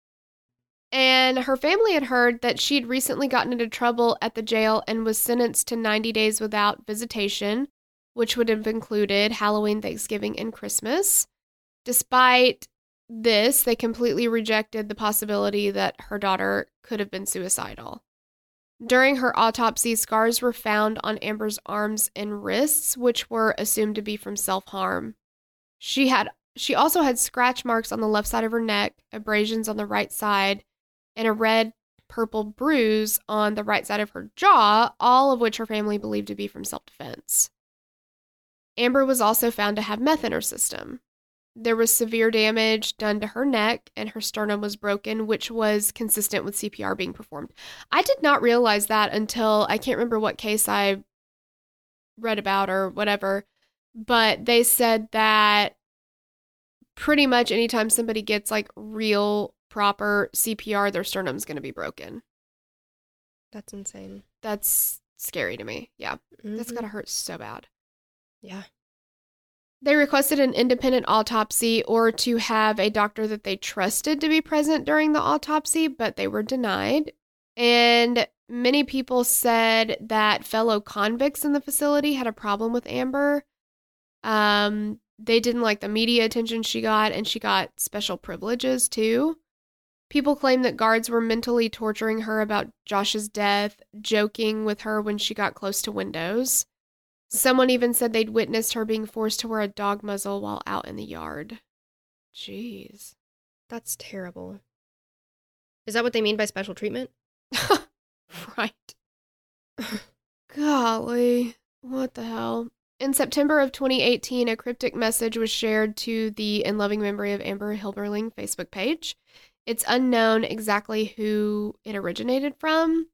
And her family had heard that she'd recently gotten into trouble at the jail and was sentenced to ninety days without visitation, which would have included Halloween, Thanksgiving, and Christmas. Despite this, they completely rejected the possibility that her daughter could have been suicidal. During her autopsy, scars were found on Amber's arms and wrists, which were assumed to be from self-harm. She had she also had scratch marks on the left side of her neck, abrasions on the right side, and a red purple bruise on the right side of her jaw, all of which her family believed to be from self-defense. Amber was also found to have meth in her system. There was severe damage done to her neck, and her sternum was broken, which was consistent with C P R being performed. I did not realize that until, I can't remember what case I read about or whatever, but they said that pretty much anytime somebody gets, like, real proper C P R, their sternum's going to be broken. That's insane. That's scary to me. Yeah. That's Mhm. got to hurt so bad. Yeah. They requested an independent autopsy or to have a doctor that they trusted to be present during the autopsy, but they were denied. And many people said that fellow convicts in the facility had a problem with Amber. Um, they didn't like the media attention she got, and she got special privileges too. People claim that guards were mentally torturing her about Josh's death, joking with her when she got close to windows. Someone even said they'd witnessed her being forced to wear a dog muzzle while out in the yard. Jeez. That's terrible. Is that what they mean by special treatment? Right. Golly. What the hell? In September of twenty eighteen, a cryptic message was shared to the In Loving Memory of Amber Hilberling Facebook page. It's unknown exactly who it originated from.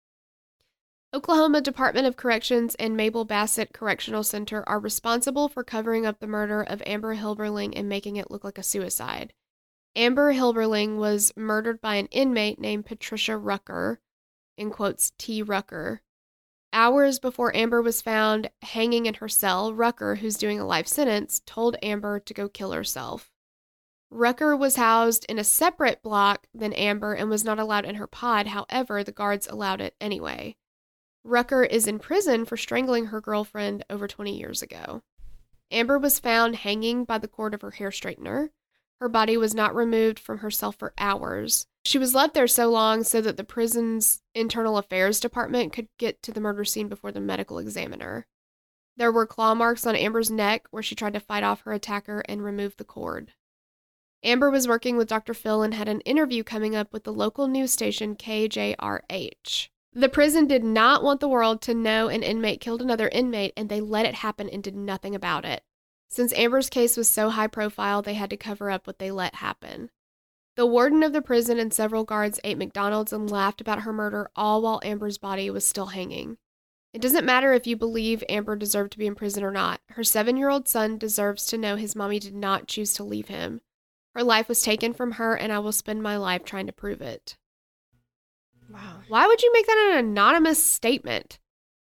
Oklahoma Department of Corrections and Mabel Bassett Correctional Center are responsible for covering up the murder of Amber Hilberling and making it look like a suicide. Amber Hilberling was murdered by an inmate named Patricia Rucker, in quotes, T. Rucker. Hours before Amber was found hanging in her cell, Rucker, who's doing a life sentence, told Amber to go kill herself. Rucker was housed in a separate block than Amber and was not allowed in her pod. However, the guards allowed it anyway. Rucker is in prison for strangling her girlfriend over twenty years ago. Amber was found hanging by the cord of her hair straightener. Her body was not removed from her cell for hours. She was left there so long so that the prison's internal affairs department could get to the murder scene before the medical examiner. There were claw marks on Amber's neck where she tried to fight off her attacker and remove the cord. Amber was working with Doctor Phil and had an interview coming up with the local news station K J R H. The prison did not want the world to know an inmate killed another inmate, and they let it happen and did nothing about it. Since Amber's case was so high profile, they had to cover up what they let happen. The warden of the prison and several guards ate McDonald's and laughed about her murder, all while Amber's body was still hanging. It doesn't matter if you believe Amber deserved to be in prison or not. Her seven-year-old son deserves to know his mommy did not choose to leave him. Her life was taken from her, and I will spend my life trying to prove it. Wow. Why would you make that an anonymous statement?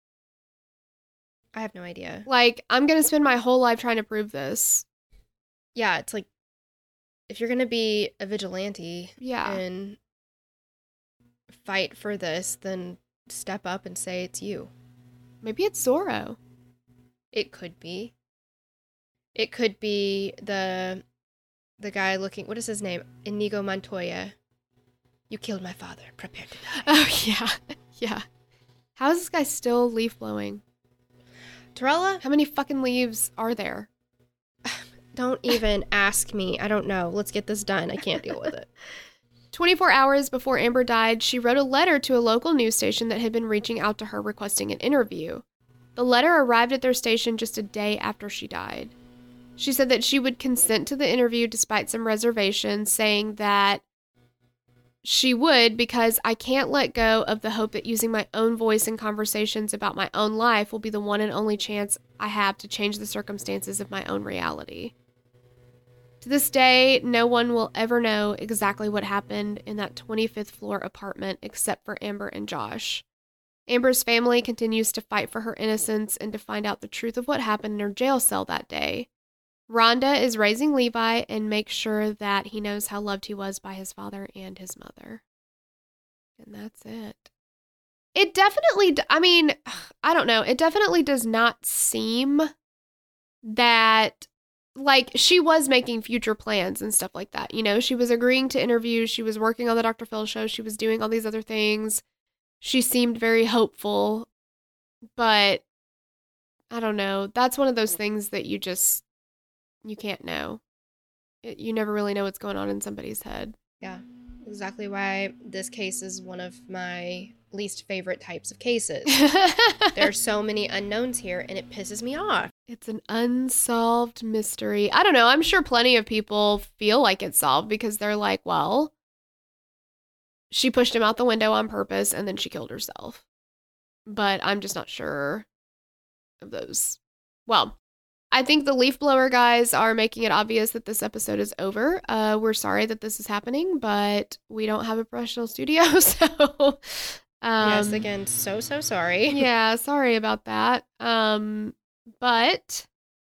I have no idea. Like, I'm going to spend my whole life trying to prove this. Yeah, it's like, if you're going to be a vigilante Yeah. and fight for this, then step up and say it's you. Maybe it's Zorro. It could be. It could be the the guy looking, what is his name? Inigo Montoya. You killed my father. Prepare to die. Oh, yeah. Yeah. How is this guy still leaf blowing? Torella? How many fucking leaves are there? Don't even ask me. I don't know. Let's get this done. I can't deal with it. twenty-four hours before Amber died, she wrote a letter to a local news station that had been reaching out to her requesting an interview. The letter arrived at their station just a day after she died. She said that she would consent to the interview despite some reservations, saying that she would because I can't let go of the hope that using my own voice in conversations about my own life will be the one and only chance I have to change the circumstances of my own reality. To this day, no one will ever know exactly what happened in that twenty-fifth floor apartment except for Amber and Josh. Amber's family continues to fight for her innocence and to find out the truth of what happened in her jail cell that day. Rhonda is raising Levi and makes sure that he knows how loved he was by his father and his mother. And that's it. It definitely, I mean, I don't know. It definitely does not seem that, like, she was making future plans and stuff like that. You know, she was agreeing to interviews. She was working on the Doctor Phil show. She was doing all these other things. She seemed very hopeful. But, I don't know. That's one of those things that you just, you can't know. It, you never really know what's going on in somebody's head. Yeah, exactly why this case is one of my least favorite types of cases. There are so many unknowns here, and it pisses me off. It's an unsolved mystery. I don't know. I'm sure plenty of people feel like it's solved because they're like, well, she pushed him out the window on purpose and then she killed herself. But I'm just not sure of those. Well, I think the leaf blower guys are making it obvious that this episode is over. Uh, we're sorry that this is happening, but we don't have a professional studio, so... Um, yes, again, so, so sorry. Yeah, sorry about that. Um, but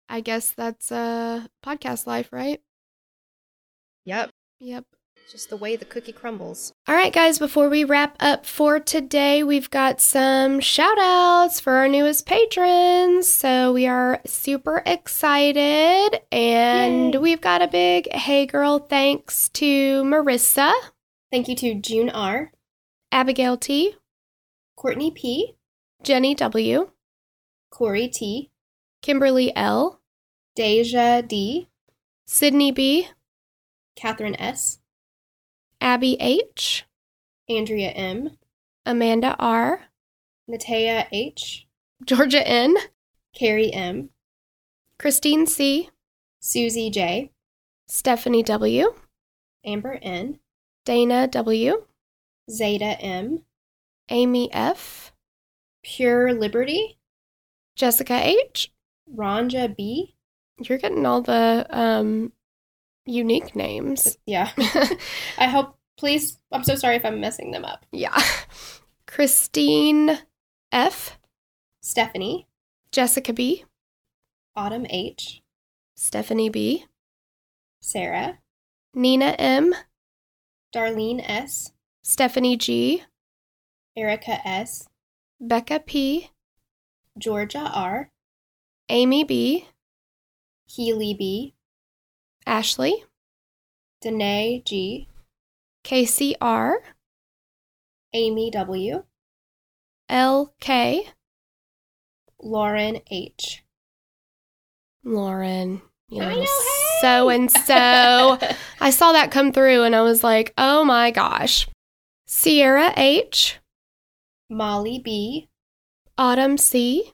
I guess that's uh, podcast life, right? Yep. Yep. Just the way the cookie crumbles. All right, guys, before we wrap up for today, we've got some shout outs for our newest patrons. So we are super excited. And Yay. We've got a big hey girl thanks to Marissa, Thank you to June R., Abigail T., Courtney P., Jenny W., Corey T., Kimberly L., Deja D., Sydney B., Catherine S., Abby H., Andrea M., Amanda R., Natea H., Georgia N., Carrie M., Christine C., Susie J., Stephanie W., Amber N., Dana W., Zeta M., Amy F., Pure Liberty, Jessica H. Ronja B. You're getting all the um, unique names. Yeah. I hope, please, I'm so sorry if I'm messing them up. Yeah. Christine F., Stephanie, Jessica B., Autumn H., Stephanie B., Sarah, Nina M., Darlene S., Stephanie G., Erica S., Becca P., Georgia R., Amy B., Healy B., Ashley, Danae G., Casey R., Amy W., L K, Lauren H. Lauren, you I know, know, hey! so and so. I saw that come through and I was like, oh my gosh. Sierra H., Molly B., Autumn C.,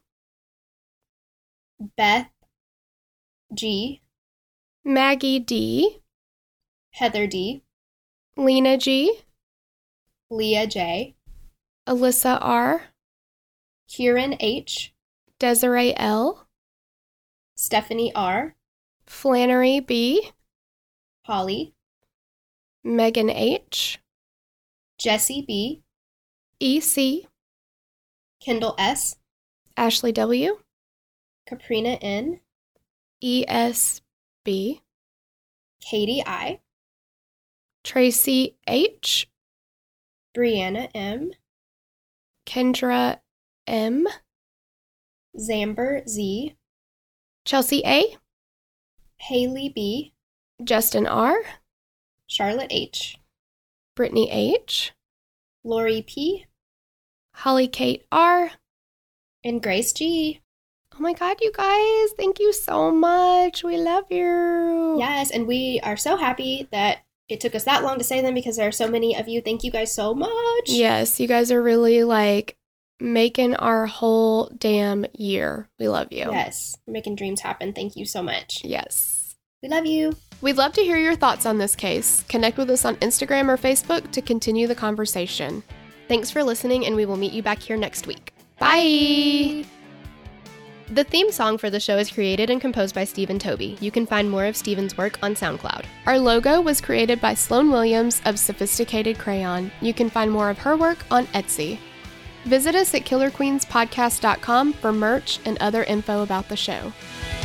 Beth G., Maggie D., Heather D., Lena G., Leah J., Alyssa R., Kieran H., Desiree L., Stephanie R., Flannery B., Holly, Megan H., Jesse B., E C., Kendall S., Ashley W., Kaprina N., E S B., Katie I., Tracy H., Brianna M., Kendra M., Zamber Z., Chelsea A., Haley B., Justin R., Charlotte H., Brittany H., Lori P., Holly Kate R. and Grace G. Oh my God, you guys, thank you so much. We love you. Yes, and we are so happy that it took us that long to say them because there are so many of you. Thank you guys so much. Yes, you guys are really like making our whole damn year. We love you. Yes, we're making dreams happen. Thank you so much. Yes. We love you. We'd love to hear your thoughts on this case. Connect with us on Instagram or Facebook to continue the conversation. Thanks for listening, and we will meet you back here next week. Bye. The theme song for the show is created and composed by Stephen Toby. You can find more of Stephen's work on SoundCloud. Our logo was created by Sloan Williams of Sophisticated Crayon. You can find more of her work on Etsy. Visit us at killer queens podcast dot com for merch and other info about the show.